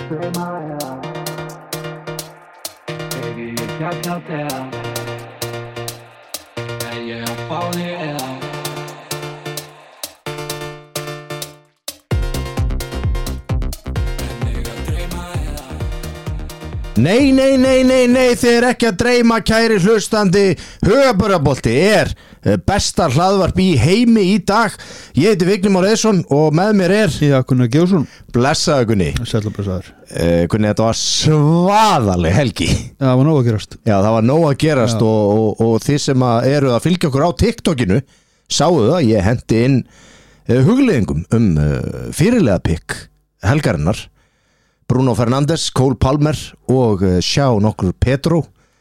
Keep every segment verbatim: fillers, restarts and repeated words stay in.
Nei, nei, nei, nei, nei, þið er ekki að dreyma kæri hlustandi. Höfuborgabolti er besta hlaðvarp í heimi í dag. Ég heiti Vigni Már Eiðsson og með mér er Já, Gunnar Gjósson. Blessaður Gunni. Sæll og blessaður. uh, Gunni, þetta var svaðaleg helgi. Já, það var nóg að gerast. Já, það var nóg að gerast og, og, og þið sem að eru að fylgja okkur á TikTokinu sáu það, ég hendi inn uh, hugleiðingum um uh, fyrirlega pikk helgarinnar. Bruno Fernandes, Cole Palmer og uh, sjá nokkur Pedro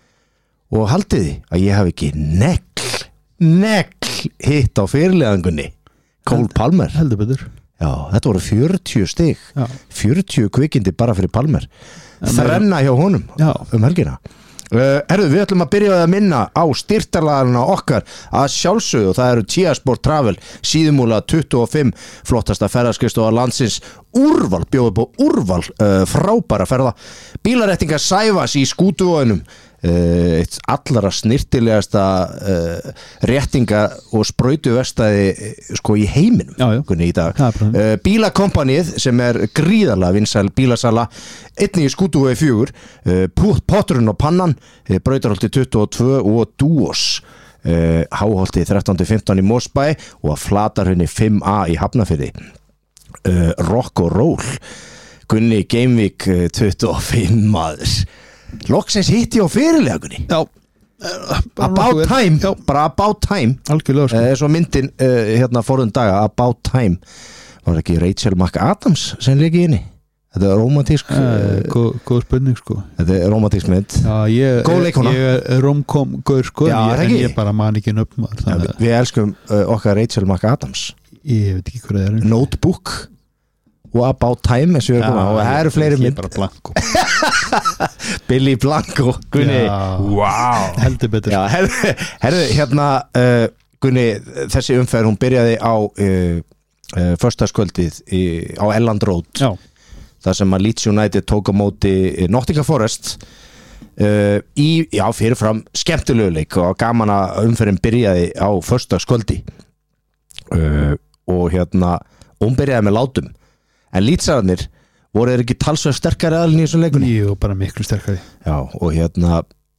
og haldið þið að ég hafi ekki negl, negl hitt á fyrirlegangunni Cole Held, Palmer. Heldur betur. Já, þetta voru fjörutíu stig, Já. fjörutíu kvikindi bara fyrir Palmer. Þrenna hjá honum Já. um helgina. Uh, herðu, við ætlum að byrja að minna á styrtarlagarna okkar að sjálfsögðu og það eru Tíasport Travel, síðumúla tuttugu og fimm, flottasta ferðaskrifstofa landsins, úrval, bjóðu på úrval, uh, frábæra ferða, bílarettingar Sævas í Skútuvoginum, uh, eitt allara snirtilegasta uh, réttinga og sprautuvestæði sko í heiminum já, já. Kunni, í dag. Uh, Bílakompanið sem er gríðarlega vinsæl bílasala, einnig í Skútuvogin fjögur, uh, Potturinn og pannan, uh, Brautarholti tuttugu og tvö og Dúos, uh, Háholti þrettán til fimmtán í Mosbæ og að Flatarhrauni fimm A í Hafnarfirði. uh, Rock og Roll Gunni Gameweek uh, tuttugu og fimm maður loksins hitti á fyrirlegunni. Já, About time, Já. bara about time. Algjörlega sko. uh, Svo myndin uh, hérna forðum daga, About Time, var ekki Rachel McAdams sem leiki inni. Þetta er romantísk uh, góð, góð spurning sko. Þetta er romantísk mynd. Já, ég, Góð leikona. Ég er romkom gaur sko. Já, ég, en ég bara man ekki nöfn maður. Já, við, við elskum uh, okkar Rachel McAdams. Ég veit ekki hvað það er. Notebook og About Time eins og við erum og það eru fleiri mynd. Ég er bara Blanco. Billy Blanco, Gunni. Wow. Heldur betur. Já, herðu, herðu hérna uh, Gunni, þessi umferð hún byrjaði á uh, uh, föstudagskvöldið á Elland Road. Já. Það sem að Leeds United tók á móti Nottingham Forest uh, í, já, fyrirfram skemmtilegu leik og gaman að umferðin byrjaði á föstudagskvöldi uh, og hérna hún byrjaði með látum en Leedsararnir voru þeir ekki talsveg sterkari aðalinn í þessum leikunni? Jú, bara miklu sterkari. Já, og hérna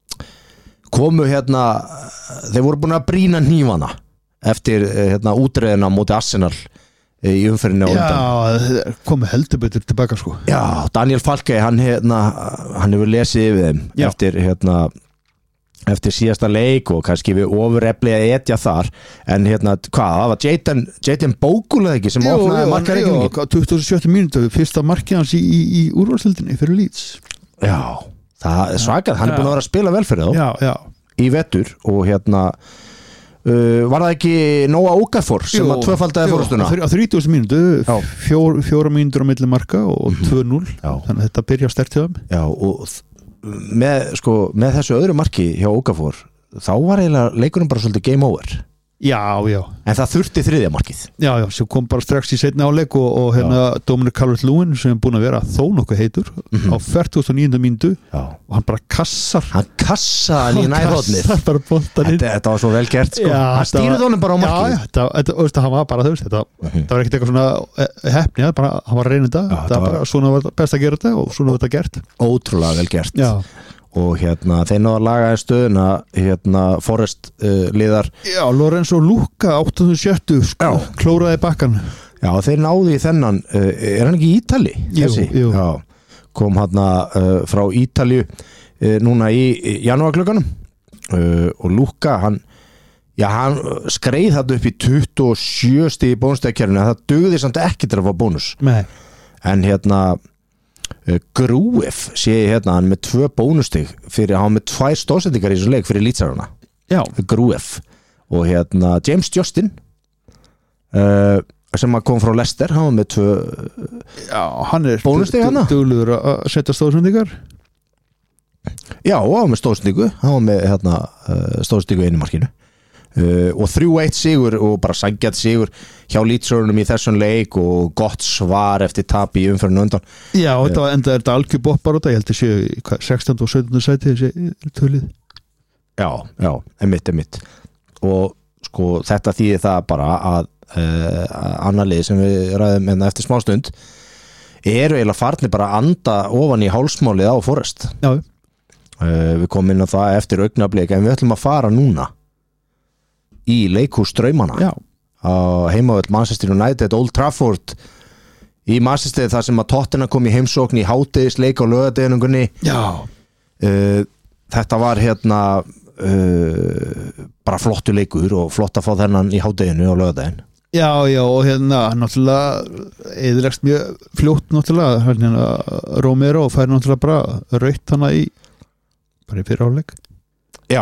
komu hérna þeir voru búin að brýna hnífana eftir hérna útreiðina móti Arsenal í umferðinni á undan. Já, komu heldur betur tilbaka sko. Já, Daniel Falkey, hann hérna hann hefur lesið yfir þeim Já. eftir hérna eftir síðasta leik og kannski við ofurefli að etja þar, en hérna hvað, það var Jayden, Jayden Bogle eða ekki sem jú, opnaði markareikningi. Jú, tuttugasta og sjötta mínútu, fyrsta markið hans í, í, í úrvalsdeildinni fyrir Leeds. Já, það er svakað, hann er búin að vera að spila vel fyrir þá. Já, já. Í vetur og hérna Uh, var það ekki Nóa Okafor sem jú, að tvöfaldaði fórustuna á þrítugasta mínútu fjór, fjóra mínútur á milli marka og mm-hmm. tvö núll þannig að þetta byrja sterkt hjá þeim. Já, og með, sko, með þessu öðru marki hjá Okafor þá var eiginlega leikurinn bara svolítið game over. Já, já. En það þurfti þriðja markið. Já, já, sem kom bara strax í seinni áleik og, og hérna Dominic Calvert-Lewin sem er búin að vera þó nokkuð heitur mm-hmm. á fertugasta og níundu mínútu og hann bara kassar hann kassaði hann í nærhóðnið þetta, þetta var svo vel gert sko. Já, hann stýrði honum bara á markið. Já, þetta, þetta, þetta hann var bara þau þetta, mm-hmm. það var ekkert eitthvað svona heppni, bara, hann var reynda það var bara svona var best að gera þetta og svona var þetta gert. Ótrúlega vel gert. Já. Og hérna þeir náðu að laga í stöðuna hérna Forrest uh, liðar. Já, Lorenzo Luca áttatíu og sjö sko, klóraði bakkan. Já, þeir náðu í þennan uh, er hann ekki í Ítali? Jú, jú. Já, kom hann uh, frá Ítalíu uh, núna í janúarklukkanum uh, og Luca hann, já, hann skreið þarna upp í tuttugu og sjö stig í bónustegkerfinu, það dugði samt ekki til að fá bónus. Nei. En hérna Grúef sé ég hérna hann með tvö bónustig fyrir hann með tvær stóðsendingar í þessu leik fyrir Leedsarana. Já. Grúef og hérna James Justin uh, sem kom frá Leicester, hann var með tvö Já, hann er bónustig hann duglegur að setja stóðsendingar. Já, hann var með stóðsendingu hann var með hérna, stóðsendingu í einu markinu uh, og þrjú eitt sigur og bara sangjart sigur hjá Leedsörunum í þessum leik og gott svar eftir tap í umferðinu undan. Já, og þetta enda er þetta algjör boppar og það, ég held að séu sextánda og sautjánda sæti þessi tölið. Já, já, emitt, emitt og sko þetta þýðir það bara að uh, annar lið sem við ræðum enna eftir smá stund eru eiginlega farnir bara að anda ofan í hálsmálið á Forest. Já. Uh, við komum inn á það eftir augnablik en við ætlum að fara núna í leikhús draumana Já. á heimavöll Manchester United Old Trafford í Manchester þar sem að Tottenham kom í heimsókn í hádegisleik á laugardeginungunni. Já. Uh, þetta var hérna uh, bara flottu leikur og flott að fá þennan í hádeginu á laugardegin. Já, já, og hérna náttúrulega eðilegst mjög fljótt náttúrulega hérna Romero fær náttúrulega bara rautt hana í bara í fyrra hálfleik. Já.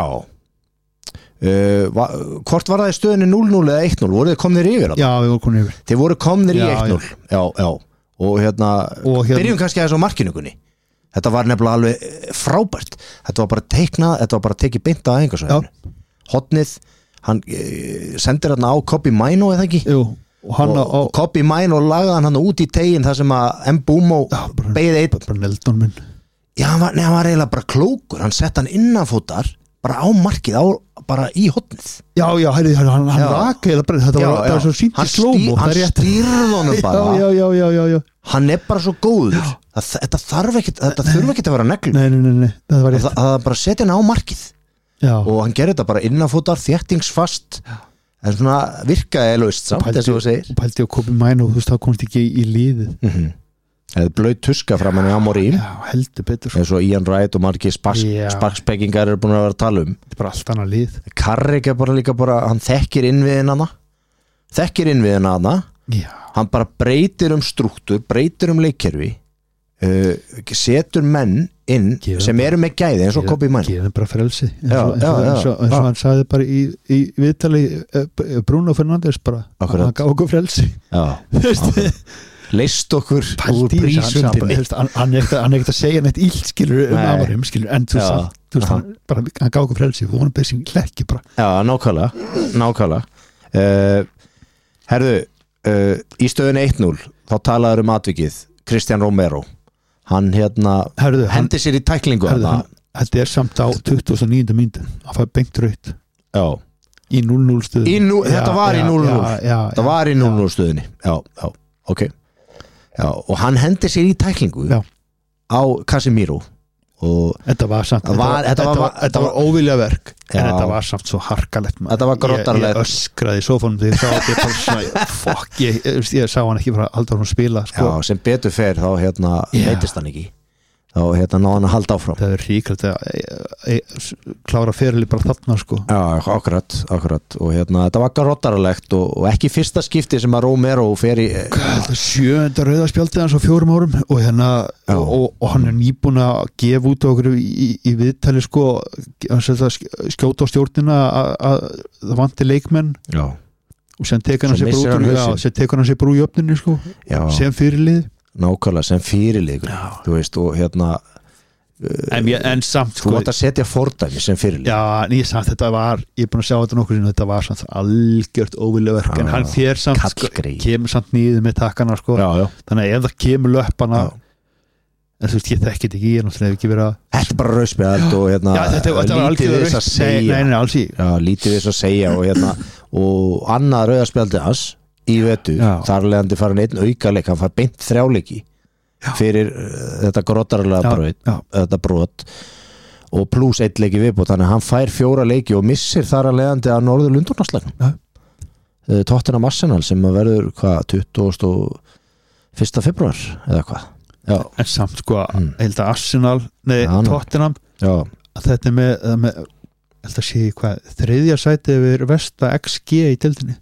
Uh, va, hvort var það í stöðunni núll núll eða eitt núll? Voru þið komnir yfir? Já, við vorum komnir yfir. Þið voru komnir já, í eitt núll. Já, já. Og hérna, og hérna byrjum kannski aðeins á markinugunni. Þetta var nefnilega alveg frábært. Þetta var bara teiknað, þetta var bara tekið beint að æfingasvæðinu. Hotnið, hann uh, sendir hérna á Kobbie Mainoo eða ekki? Jú. Og, og, og, og Kobbie Mainoo lagaði hann út í tegin þar sem að Mbeumo beið eitt. Bara Neldon minn. Já, hann var, nei, hann var eiginlega bara klókur. Hann sett hann innanfótar bara á markið, á, bara í hotnið. Já, já, hæri, hann, hann raka eða bara, þetta já, var, já. var svo sínt í slómo. Hann stýrði honum bara. Já, já, já, já, já. Hann er bara svo góður. Það, þetta þarf ekki, þetta þurfa ekki að vera neglum. Nei, nei, nei, nei, það var rétt. Það, það bara setja hann á markið. Já. Og hann gerir þetta bara innanfótar, þéttingsfast. En svona virkaði laust samt, þess að þú segir. Og pælti á Kobbie Mainoo, þú veist, það komst ekki í, í liðið. Mhm. eða blöð tuska fram henni á Morín heldur betur eins og Ian Wright og margir sparkspekingar eru búin að vera að tala um þetta er bara allt annað lið. Carrick er bara líka bara, hann þekkir innviðin hana þekkir innviðin hana hann bara breytir um struktúr breytir um leikkerfi uh, setur menn inn Gefa sem eru með gæði eins og Kobbie Mainoo geður bara frelsi eins og, já, já, eins og, eins og hann sagði bara í, í viðtali Bruno Fernandes bara Akkurat. hann gaf okkur frelsi leist okkur úr prísundinni hann, hann er ekkert að segja neitt illt skilur um Amorim skilur en þú veist, þú veist hann, bara, hann gaf okkur frelsi og hann beðsing lekki bara já, nákvæmlega nákvæmlega uh, herðu, uh, í stöðun eitt núll þá talaður um atvikið Christian Romero hann hérna herðu, hendi sér í tæklingu þetta er samt á tuttugasta og níundu mínútu hann fær beint raut já í núll núll stöðunni nú, þetta var já, í núll núll þetta var í núll núll stöðunni já, já, ok já, og hann hendi sér í tæklingu já. á Casemiro og þetta var samt þetta var, þetta var, var, var, var óvilja verk já. En þetta var samt svo harkalegt þetta var grottarlegt ég, ég öskraði í sófanum þegar ég sá þetta ég, svona, fuck, ég, ég sá hann ekki bara aldrei hún spila sko. já, sem betur fer þá hérna heitist hann ekki þá hérna náða hann að halda áfram það er ríkalt að e, e, klára ferili bara þarna sko já, akkurat, akkurat og hérna þetta var grottarlegt og, og ekki fyrsta skipti sem að Romero fer í sjöunda rauðaspjaldið hans á fjórum árum og hérna og, og, og hann er nýbúin að gefa út okkur í, í, í viðtali sko skjóta á stjórnina að það vanti leikmenn já. og sem tekur hann sér bara út sem tekur hann sér bara úr jöfninu sko já. sem fyrirlið nákvæmlega sem fyrirliður þú veist og hérna en, ég, en samt þú ætti að setja fordæmi sem fyrirliður já, nýja samt þetta var ég er búin að sjá þetta nokkur sinni þetta var samt algjört óviljaverk en hann fér samt sko, kemur samt nýðið með takkana sko já, já. þannig að ef það kemur löppana en þú veist ég þekkit ekki ég náttúrulega hef ekki verið að þetta er bara rauðspjald og hérna já, þetta, þetta lítið þess að segja nei, nei, alls í já, lítið þess að segja og hérna og annað rauðaspjaldið hans í vetu, þar leðandi farin einn aukaleik, hann far beint þrjáleiki fyrir uh, þetta grottarlega brot, þetta brot og pluss eitt leiki viðbót, þannig að hann fær fjóra leiki og missir þar að leðandi að norður Lundúnarsleiknum uh, Tottenham Arsenal sem að verður hvað, tuttugasta og fyrsta febrúar eða hvað já. En samt sko, mm. held að Arsenal nei, já, Tottenham að þetta er með, með held að sé hvað, þriðja sæti yfir Vesta X G í deildinni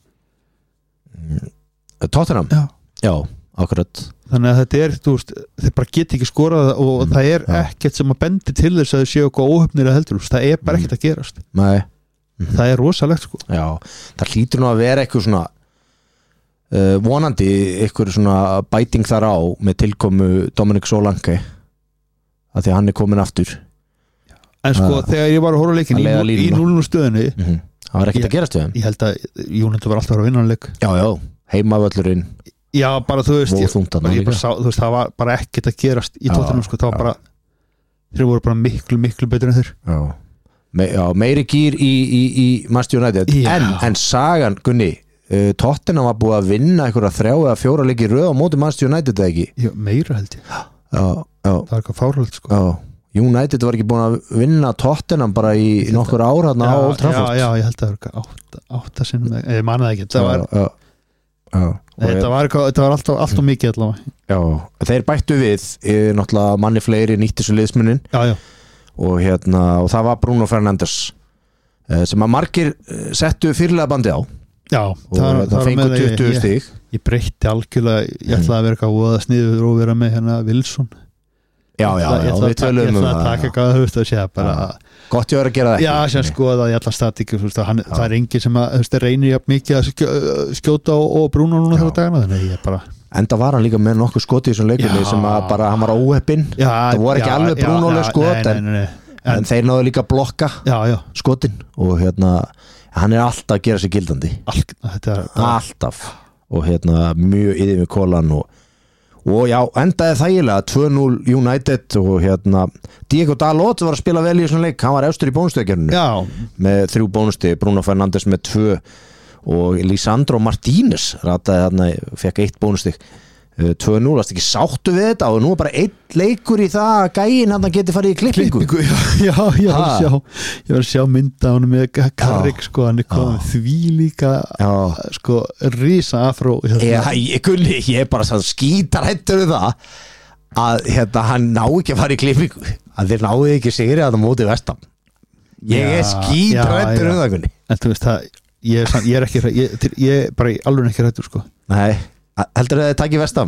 Tottenham? Já, já akkurat þannig að þetta er, þú veist, þeir bara get ekki skorað og mm, það er já. ekkert sem að bendi til þess að þau séu eitthvað óhöfnir að heldur það er bara ekkert að gerast Nei. Mm. það er rosalegt sko Já, það hlýtur nú að vera eitthvað svona uh, vonandi eitthvað svona bæting þar á með tilkomu Dominic Solanke að því að hann er komin aftur En sko, uh, þegar ég var að horfa leikin í, í núll núll stöðunni mm-hmm. það var ekkert að gerast við þeim. Ég held að United var alltaf að vera vinnanleik. Já, já, heimavöllurinn. Já, bara þú veist, ég, bara, ég bara sá, þú veist, það var bara ekkert að gerast í Tottenham, sko, það var bara, þeir voru bara miklu, miklu betur en þeir. Já, Me, já meiri gýr í, í, í Manchester United, en, en sagan, Gunni, uh, Tottenham var búið að vinna einhverja þrjá eða fjóra leiki röð á móti Manchester United, eða ekki? Já, meira held ég. Já, já. Það var eitthvað fárhald, sko. Já. United var ekki búin að vinna Tottenham bara í nokkur ára á Old Trafford. Já, já, ég held að það var átta, átta sinnum, ég manna það ekki, það var já, já, þetta var, þetta var alltaf, alltaf mikið allavega. Já, þeir bættu við náttúrulega manni fleiri nýtti svo liðsmunin. Já, já. Og hérna, og það var Bruno Fernandes sem að margir settu fyrirlega bandi á. Já, og það, það fengur tuttugu stig. Ég, ég breytti algjörlega, ég ætlaði að vera eitthvað voða sniður og vera með hérna Wilson. Já, já, já, við tölum um það. Ég ætla að taka eitthvað, þú veist, að sé bara gott ég verið að gera það ekki. Já, sem skoða í alla statíkur, það er enginn sem að, þú veist, reynir jafn mikið að skjóta og, og Bruno núna þegar dagana, þannig ég bara enda var hann líka með nokkuð skoti í þessum leikunni sem að bara, hann var óheppinn. Það voru ekki já, alveg Bruno-leg skot, en, nei, nei, nei. en, en þeir náðu líka að blokka já, já. skotin og hérna, hann er alltaf að gera sig gildandi. All, þetta er, alltaf. Og hérna, mjög yfir með kolan og og já, endaði þægilega tvö núll United og hérna Diego Dalot var að spila vel í þessum leik, hann var efstur í bónustöðgerinu með þrjú bónustig, Bruno Fernandes með tvö og Lisandro Martínez rataði þarna, fekk eitt bónustig tvö núll, það er ekki sáttu við þetta og nú er bara einn leikur í það að gæinn hann geti farið í klippingu. klippingu já, já, já, ég var að sjá, ég var að sjá mynda hann með Carrick, sko, hann er komið því líka, já. sko risa afró. Já, ég kunni, ég er bara svo skítar hættur við það að hérna, hann ná ekki að fara í klippingu, að þeir náðu ekki sigri að það móti Vestam. Ég er skítar hættur við það, kunni. En þú veist það, ég er, ég er ekki, ég, ég er bara alveg ekki hættur, sko. Nei. Heldur það að það takki Vestam?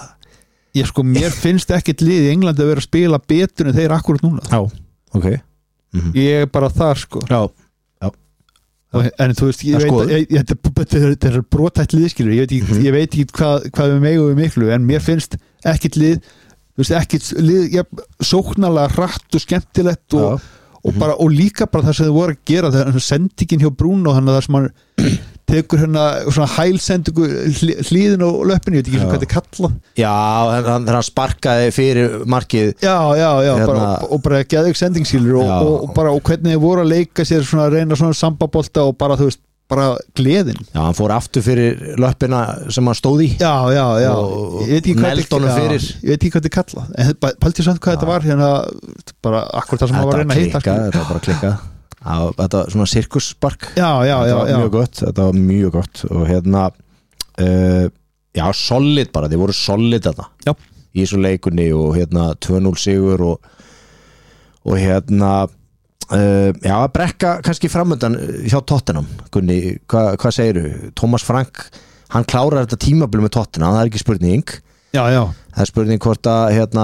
Ég sko, mér finnst ekkit lið í Englandi að vera að spila betur en þeir akkurat núna. Já, ok. Mm-hmm. Ég er bara þar, sko. Já, já. Og, en þú veist, ég veit að þetta er brotætt liðskilur, ég veit ekki, mm-hmm. ég veit ekki hvað, hvað við megum við miklu, en mér finnst ekkit lið, þú veist, ekkit lið, ég, sóknarlega hratt og skemmtilegt og, og, mm-hmm. bara, og líka bara það sem þau voru að gera, það er sendingin hjá Bruno, hann að það sem hann tekur hérna svona hælsendingu hlýðin og löppinu, ég veit ekki hvað þetta er kallað. Já, þegar hann sparkaði fyrir markið. Já, já, já, hérna, bara, og, og bara geðið sendingskilur og, og, og bara og hvernig þið voru að leika sér svona að reyna svona sambabolta og bara þú veist, bara gleðin. Já, hann fór aftur fyrir löppina sem hann stóð í. Já, já, já. Og neld honum fyrir. Ég veit ekki hvað þetta er kallað. En pælti samt hvað já. Þetta var hérna, bara akkur það sem hann var að reyna að hitta. Þetta var bara klikkað. Já, þetta var svona sirkusspark. Já, já, já, þetta var já. mjög gott, þetta var mjög gott og hérna uh, já, solid bara, þið voru solid þetta já. Í þessu leikunni og hérna tvö núll sigur og, og hérna uh, já, að brekka kannski framöndan hjá Tottenham. Gunni, hvað hva segiru? Thomas Frank, hann klárar þetta tímabil með Tottenham, það er ekki spurning. Já, já. Það er spurning hvort að hérna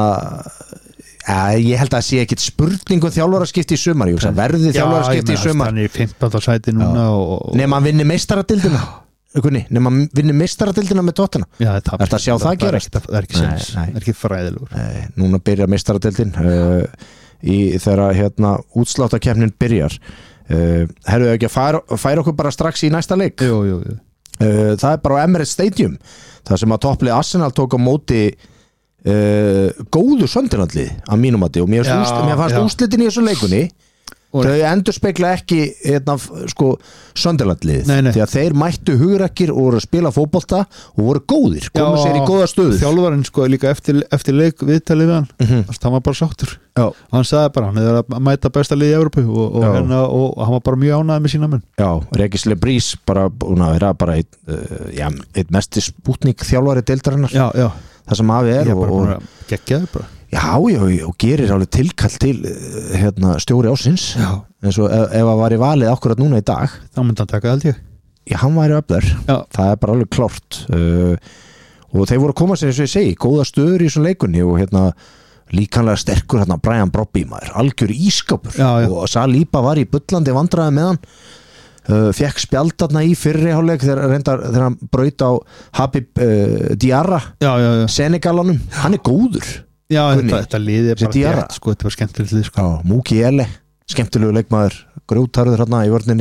Ja, ég held að það sé ekkit spurningu þjálfaraskipti í sumar, ég veist, verði þjálfaraskipti í sumar. Já, ég meina, fimmtánda sæti núna og, og... Nefn að vinni meistaradildina Nefn að vinni meistaradildina með Tottenham. Já, það er það að sjá það gerast. Það er ekki sens, það er ekki fræðilegur. Nei, núna byrja meistaradildin uh, í þegar hérna útsláttarkeppnin byrjar uh, Herðu ekki að færa, færa okkur bara strax í næsta leik. Jú, jú, jú. Uh, það er bara á Emirates Stadium, það sem að topplið Arsenal tók á móti Uh, góðu Sunderlandlið að mínum mati og mér, já, úst, mér fannst úrslitin í þessu leikunni og þau endur spekla ekki hérna, sko, Sunderlandlið því að þeir mættu hugrekkir og voru að spila fótbolta og voru góðir, komu sér í góða stöðu. Þjálfarinn sko líka eftir, eftir leik viðtalið við hann, mm-hmm. hann var bara sáttur já. Og hann sagði bara, hann er að mæta besta lið í Evrópu og, og, hérna, og hann var bara mjög ánægð með sína menn. Já, Regis Lebrís bara, bara, bara eitt, uh, já, eitt mesti Sputnik þjálfari deildarinnar. Já, já. Það sem hafi er og, og, geggjaði bara. Já, já, og gerir alveg tilkall til hérna, stjóri ásins eins og ef, ef að var í valið akkurat núna í dag þá myndi hann taka held ég. Já, hann væri upp þar, það er bara alveg klárt uh, og þeir voru að koma sér eins og ég segi, góða stöður í svona leikunni og hérna líkanlega sterkur hérna Brian Brobby maður, algjör ískapur já, já. Og Saliba var í bullandi vandræði með hann. Uh, fekk spjaldarna í fyrri hálfleik þegar, reyndar, þegar hann braut á Habib uh, Diarra Senegalanum, hann er góður já, þetta, þetta liði bara gert sko, þetta var skemmtilegt lið sko. Múki Ele, skemmtilegu leikmaður grjótarður hérna í vörninni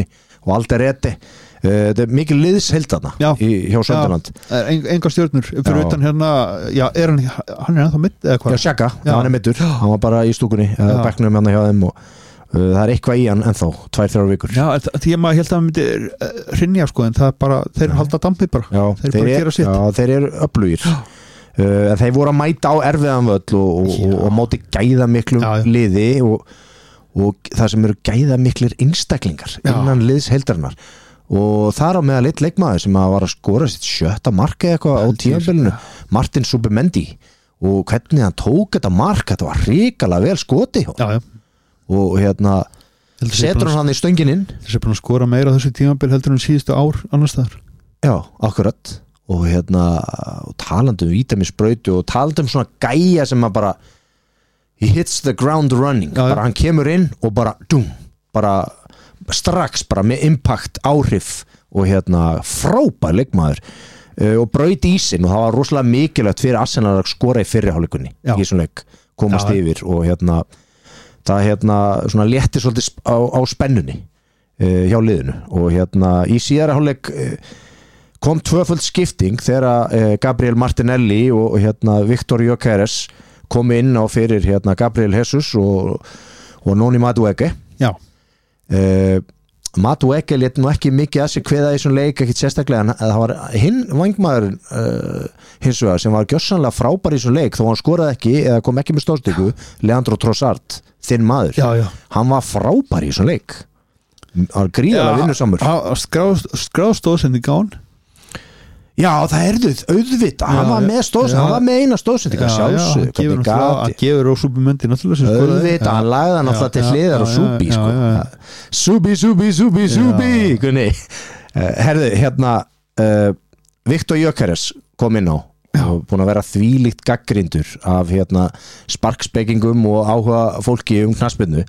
og Alderete þetta er mikil liðsheildana í, hjá Sönderland en, enga stjörnur fyrir já. Utan hérna já, er hann, hann er ennþá mitt eða hvað? Já, Sjaka, já, hann er mittur hann var bara í stúkunni, bekknum hann hjá þeim og uh, það er eitthvað í hann ennþá tvær, þrjár vikur Já, því að maður held að hann myndi hrynja sko, en það er bara, þeir halda dampið bara já, þeir, þeir, bara er, já, þeir eru öflugir uh, en þeir voru að mæta á erfiðan völl og, og, og, og móti gæða miklum já, liði og, og það sem eru gæða miklir einstaklingar innan liðsheildarinnar og þar á meðal eitt leikmaður sem að var að skora sitt sjötta mark eða eitthvað á tímabilinu Martin Subimendi og hvernig hann tók þetta mark þetta var hrikalega vel skoti já, já. Og hérna setur hann hann í stöngin inn þessi er búin að skora meira á þessu tímabil heldur en síðustu ár annars þar já, akkurat og hérna og talandi um vítamínsbrautu og talandi um svona gæja sem að bara he hits the ground running já, bara hann kemur inn og bara dum, bara strax bara með impact áhrif og hérna frábær leikmaður uh, og braut í sin og það var rosalega mikilvægt fyrir Arsenal að skora í fyrri hálfleikunni í þessum leik komast já. Yfir og hérna það hérna svona létti svolítið á, á spennunni uh, hjá liðinu og hérna í síðara hálfleik uh, kom tvöföld skipting þegar uh, Gabriel Martinelli og, og hérna Viktor Gyökeres kom inn á fyrir hérna Gabriel Jesus og, og Noni Madueke já Uh, Madueke lét nú ekki mikið að sig kveða í þessum leik ekkert sérstaklega en það var hinn vangmaður uh, hins vegar sem var gjörsanlega frábær í þessum leik þó hann skoraði ekki eða kom ekki með stóðstöku Leandro Trossard, þinn maður já, já. hann var frábær í þessum leik hann var gríðarlega vinnusamur skráðstóðsending á hann Já, það erðuð, auðvita, hann var með stóðsendinga, hann var með eina stóðsendinga sjálfsög, hvernig gati. Hann gefur á Súbimöndi náttúrulega. Auðvita, hann lagði hann alltaf til hliðar og Súbi, sko. Súbi, Súbi, Súbi, Súbi, kunni. Herðu, hérna, uh, Viktor Gyökeres kom inn á og búin að vera þvílíkt gaggrindur af hérna sparkspekingum og áhuga fólki um knattspyrnu.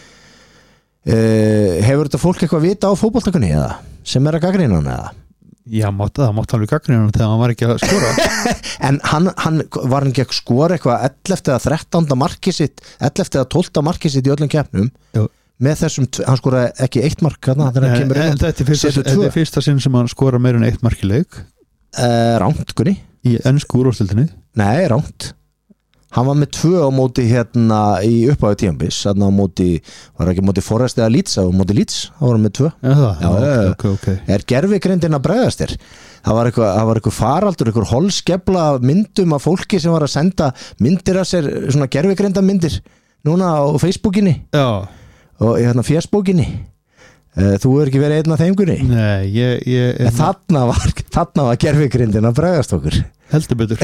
Uh, hefur þetta fólk eitthvað vita á fótboltakunni eða? Sem er að gaggrina hann eða? Já, mátti, það mátti alveg gagnrýna hann þegar hann var ekki að skora En hann, hann var hann ekki að skora eitthvað ellefta eða þrettánda markið sitt ellefta eða tólfta markið sitt í öllum keppnum Jú. Með þessum, hann skoraði ekki eitt mark hann, en, en, en þetta er fyrsta, þetta er fyrsta sinn sem hann skora meira en eitt mark í leik uh, Ránt, Gunni Í ensku úrvalsdeildinni Nei, ránt Hann var með tvö á móti hérna í uppáðu tímabils hérna á móti, var ekki móti Forrest eða Leeds á móti Leeds, það var hann með tvö Já, það, já, okay, okay, okay. Er gervigrindin að bregðast þér? Það var eitthvað, það var eitthvað faraldur, eitthvað holskefla myndum af fólki sem var að senda myndir af sér, svona gervigrinda myndir núna á Facebookinni Já og hérna Facebookinni Þú er ekki verið einn af þeim, Gunni? Nei, ég, ég en þarna var, þarna var gervigrindin að bregðast okkur Heldur betur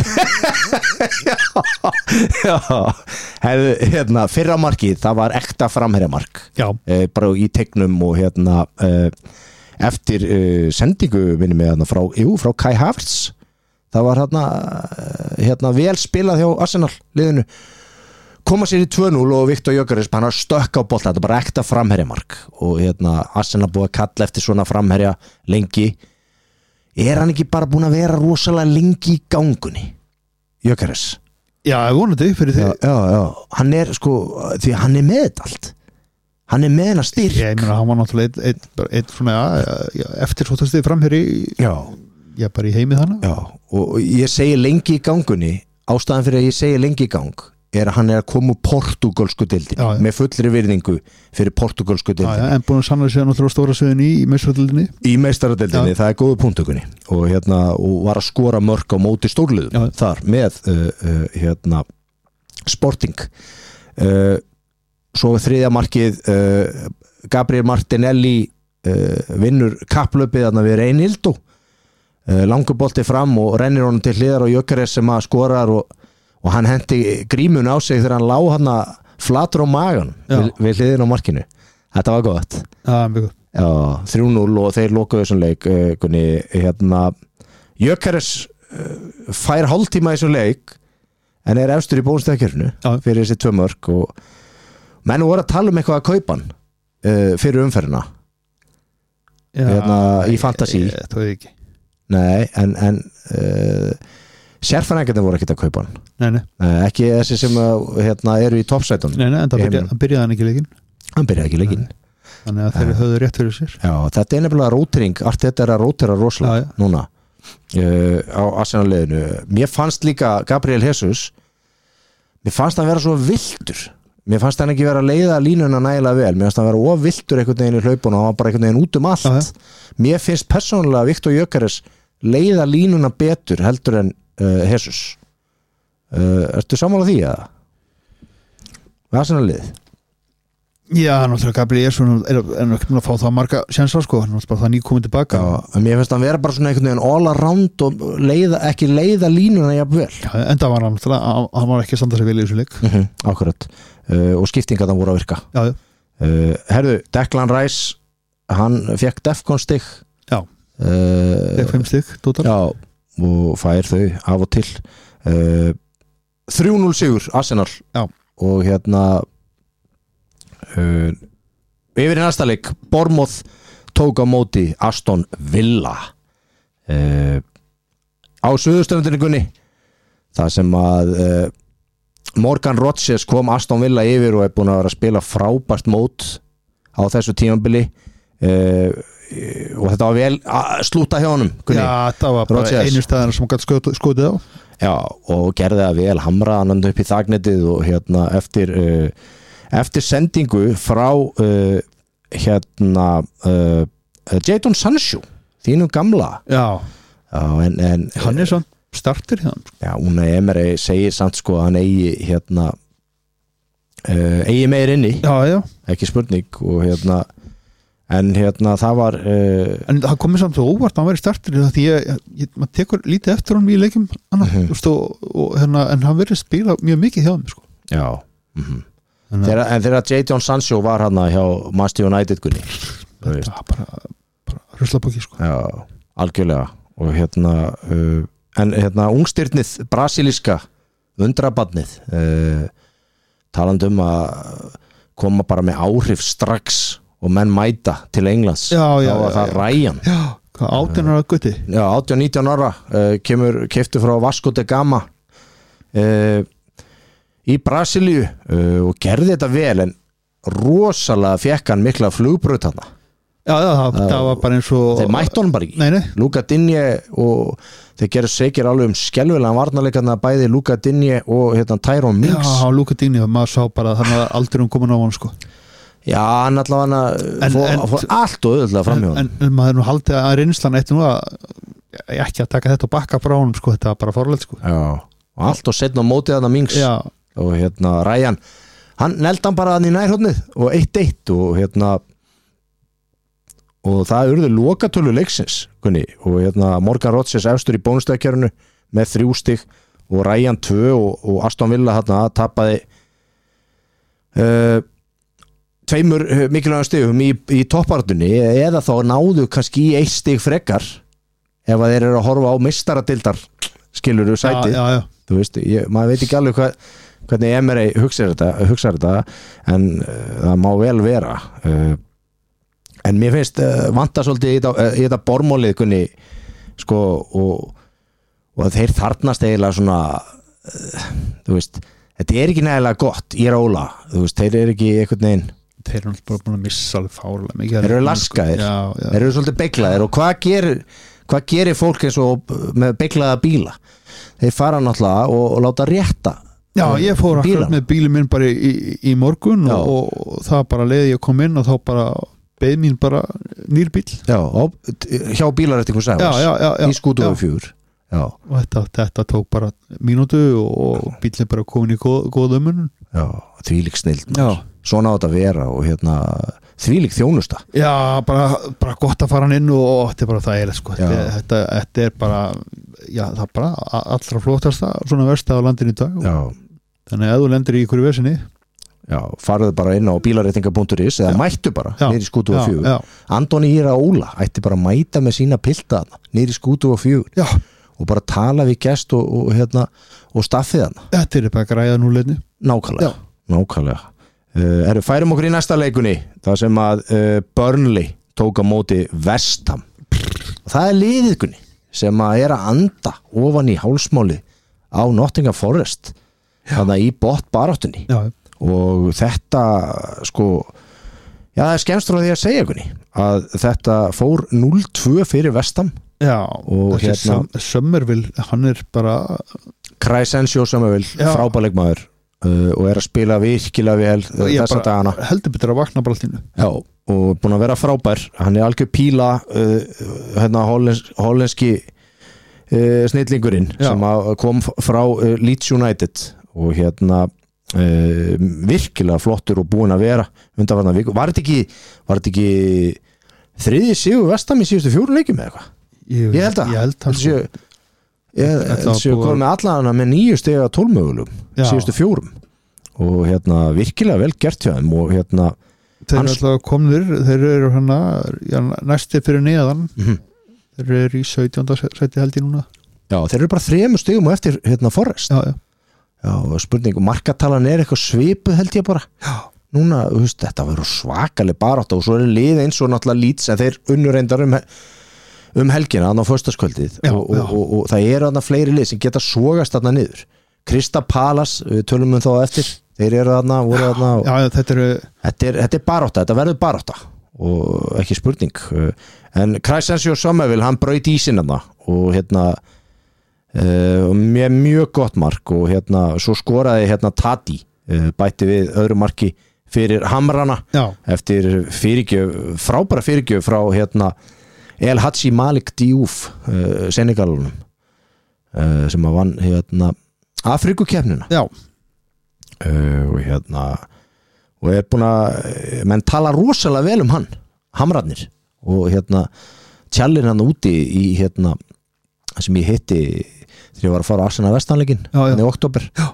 Já, já. Hefðu, hérna, fyrra markið það var ekta framherjamark eh, bara í tegnum og hérna eh, eftir eh, sendingu minnum við hérna frá, jú, frá Kai Havertz það var hérna, hérna vel spilað hjá Arsenal liðinu koma sér í tvö núll og Viktor Gyökeres hann stökk á bolta, þetta er bara ekta framherjamark og hérna Arsenal búið að kalla eftir svona framherja lengi er hann ekki bara búin að vera rosalega lengi í gangunni Gyökeres Já, vonandi fyrir því já, já, já, hann er sko því hann er með þetta allt hann er með hennar styrk Já, ég meina, hann var náttúrulega eitt, eitt, eitt svona ja, eftir svo það framherji Já Já, bara í heimið hana Já, og ég segi lengi í gangunni ástæðan fyrir að ég segi lengi í gang er að hann er að koma úr portugalsku deildinni með fullri virðingu fyrir portugalsku deildinni. Já, en búin að sanna sig að náttúrulega stóra sviðin í meistaradeildinni. Í meistaradeildinni, það er góðu punktökunni og hérna og var að skora mörk á móti stórliðum þar með uh, uh, hérna Sporting. Uh, svo þriðja markið uh, Gabriel Martinelli uh, vinnur kapplöpið þarna við Reinildo. Uh, langur bolti fram og rennir honum til hliðar og Gyökeres sem að skorar og og hann hendi grímun á sig þegar hann lá hann flatur á magan við, við hliðin á markinu þetta var gott Já, þrjú núll og þeir lokuðu þessum leik uh, kunni, hérna Gyökeres uh, fær hálftíma í þessum leik en er efstur í bónstæðakjörnu fyrir þessi tvö mörk og menn voru að tala um eitthvað að kaupa hann uh, fyrir umferðina Já, hérna í fantasy ég, ég, ég, ég, nei en, en uh, sérfræðingarnir voru ekkert að kaupa hann nei, nei. Nei, ekki þessi sem hérna, eru í toppsætunum Nei, nei, en það byrjaði, byrjaði hann ekki leikinn Hann byrjaði ekki leikinn þannig að þeir höfðu rétt fyrir sér. Já, þetta er nefnilega rótering, allt þetta er að rótera rosalega já, núna uh, á Arsenal-liðinu. Mér fannst líka Gabriel Jesus, mér fannst hann vera svo vildur, mér fannst hann ekki vera að leiða línuna nægilega vel, mér fannst hann vera of vildur einhvern veginn í hlaupun og hann var bara einhvern veginn út um allt. Já, já. Mér finnst persónulega Viktor Gyökeres leiða línuna betur heldur en uh, Jesus. Uh, ertu sammála því að það er svona lið? Já, náttúrulega Gabriel Jesús er, er ekki að fá það marga sjansar sko, hann er bara það nýkomið tilbaka. Já, en mér finnst hann vera bara svona einhvern veginn all around og leiða, ekki leiða línuna jafnvel. Já, enda var hann, hann var ekki að standa sig vel í þessu leik. Mm -hmm, akkurat, uh, og skiptinga það voru að virka. Já, já. Uh, herðu, Declan Rice, hann fekk Defcon stig. Já, uh, fekk fimm stig, total. Já, og fær þau af og til. Uh, þrjú núll sigur, Arsenal. Já. Og hérna Uh, yfir í næsta leik Bournemouth tók á móti Aston Villa uh, á suðurströndinni það sem að uh, Morgan Rodgers kom Aston Villa yfir og er búin að vera að spila frábært mót á þessu tímabili uh, og þetta var vel að slúta hjá honum Gunni. Já, þetta var bara Rodgers. Einu staðar sem hann gæti skotið á. Já, og gerði það vel, hamraði hann upp í þagnetið og hérna eftir uh, eftir sendingu frá uh, hérna uh, Jadon Sancho þínum gamla já, já en, en, hann er svona startur hérna. Já, Unai Emery segir samt sko að hann eigi hérna uh, eigi meir inni já, já. Ekki spurning og hérna en hérna það var uh, en það komið samt svo óvart að hann væri startur því ég, ég, maður tekur lítið eftir hann í leikum annar, uh -huh. og, og, hérna, en hann verið spila mjög mikið hjá hann sko. Já uh -huh. Þeirra, en þegar Jadon Sancho var hann hjá Manchester United Gunni það var bara, bara ruslabóki sko. Já, algjörlega og hérna uh, en hérna ungstyrnið brasilíska undrabarnið uh, talandi um að koma bara með áhrif strax og menn mæta til Englands já, já, þá var það Ryan átján ára gutti já, átján nítján ára uh, kemur, keyptur frá Vasco da Gama uh, í Brasilíu uh, og gerði þetta vel en rosalega fekk hann mikla flugbraut hann já, já, það, uh, það var bara eins og þeir mættu hann bara ekki nei, nei. Luka Digne og þeir gerðu segir alveg um skelvilega varnarleikarna bæði Luka Digne og hérna Tyrone Mings já, Luka Digne, maður sá bara þannig að aldrei um komin á hann sko já, hann allavega fór, fór allt og auðvitað framhjá hann en, en maður nú haldið að reynslan eitt nú að ekki að taka þetta og bakka frá hann sko, þetta var bara forleitt sko já, og allt og setna á mótið hann að Mings já. Og hérna Ryan hann neld hann bara hann í nærhóðnið og eitt eitt og hérna og það urðu lokatölu leiksins kunni, og hérna Morgan Rodgers efstur í bónustöðkjörnu með þrjú stig og Ryan tvö og, og Aston Villa hérna tapaði uh, tveimur uh, mikilvægum stigum í, í toppartunni eða þá náðu kannski í eitt stig frekar ef að þeir eru að horfa á meistaradildar skilur þú sæti já, já, já. Þú veist, ég, maður veit ekki alveg hvað hvernig Emery hugsaður þetta, hugsaður þetta en uh, það má vel vera uh, en mér finnst uh, vanta svolítið í þetta, uh, í þetta bormólið kunni, sko og, og þeir þarnast eiginlega svona uh, þú veist, þetta er ekki nægilega gott í róla, þú veist, þeir eru ekki einhvern veginn þeir eru bara búin að missa alveg fárlega mikið þeir eru laskaðir, já, já. þeir eru svolítið beiglaðir og hvað gerir, hvað gerir fólk eins og með beiglaða bíla þeir fara náttúrulega og, og láta rétta já, ég fór akkurat með bílum minn bara í, í morgun og, og það bara leiði ég kom inn og þá bara beð mín bara nýr bíl já, á, hjá bílarættingu Sævars í Skútuvogur fjögur og þetta, þetta tók bara mínútu og bílinn bara komin í góð, góð ömmun já, þvílík snill svona á þetta vera og hérna þvílík þjónusta já, bara, bara gott að fara hann inn og þetta er bara það er sko. þetta, þetta, þetta er bara já, það er bara allra flóttasta svona versta á landinu í dag og, þannig að ef þú lendir í ykkur vesinni já, farðu bara inn á bílaréttinga punktur is eða já. Mættu bara niður í Skútuvogur fjögur Andoni Íra Óla ætti bara að mæta með sína pilta niður í Skútuvogur fjögur og bara tala við gest og, og, hérna, og staffið hann þetta er bara græða núleginni nákvæmlega, nákvæmlega. Uh, erum færum okkur í næsta leikunni það sem að uh, Burnley tók á móti West Ham og það er liðiðkunni sem að er að anda ofan í hálsmáli á Nottingham Forest þannig í botn baráttunni og þetta sko Já, það er skemmst frá því að segja einhvernig að þetta fór núll tvö fyrir Vestam. Já, og þessi hérna Summerville, hann er bara Crescencio Summerville, frábæleikmaður uh, og er að spila virkilega vel uh, þessa dagana. Heldur betur að vakna bara alltaf. Já, og búin að vera frábær. Hann er algjör píla uh, hérna hollens, hollenski uh, snillingurinn Já. sem kom frá uh, Leeds United og hérna uh, virkilega flottur og búin að vera undanfarna viku. Var þetta ekki var þetta ekki þriðji sigur Vestam í síðustu fjórum leikjum eða eitthvað? Ég, ég held að ég held að ég, ég, ég kom með allan með nýju stiga tólmögulum síðustu fjórum og hérna virkilega vel gert hjá þeim og hérna þeir eru alltaf komnir, þeir eru hana já, næsti fyrir neðan mm-hmm. þeir eru í sautjánda sæti held ég núna já þeir eru bara þremur stigum og eftir hérna Forrest já, já. já spurning og markatalan er eitthvað svipuð held ég bara já. núna veist, þetta verður svakaleg barátta og svo er lið eins og náttúrulega Leeds en þeir unnurreindar um um helgina á föstudagskvöldið og, og, og, og það eru þarna fleiri lið sem geta sogast þarna niður Crystal Palace, við tölum um þá eftir þeir eru þarna, voru þarna já, já, þetta, eru... þetta, er, þetta er barátta, þetta verður barátta og ekki spurning en Crescencio Summerville, hann braut ísinn þarna og hérna uh, með mjög gott mark og hérna, svo skoraði hérna Tati uh, bætti við öðru marki fyrir Hamrana já. eftir fyrirgjöf, frábæra fyrirgjöf frá hérna El Hadji Malik Diouf uh, Senegalunum uh, sem að vann hérna Afrikukeppnina Já uh, og hérna og er búin að menn tala rosalega vel um hann Hamrarnir og hérna tjallir hann úti í hérna sem ég hitti þegar ég var að fara á Arsenal Vestanleikin í október uh,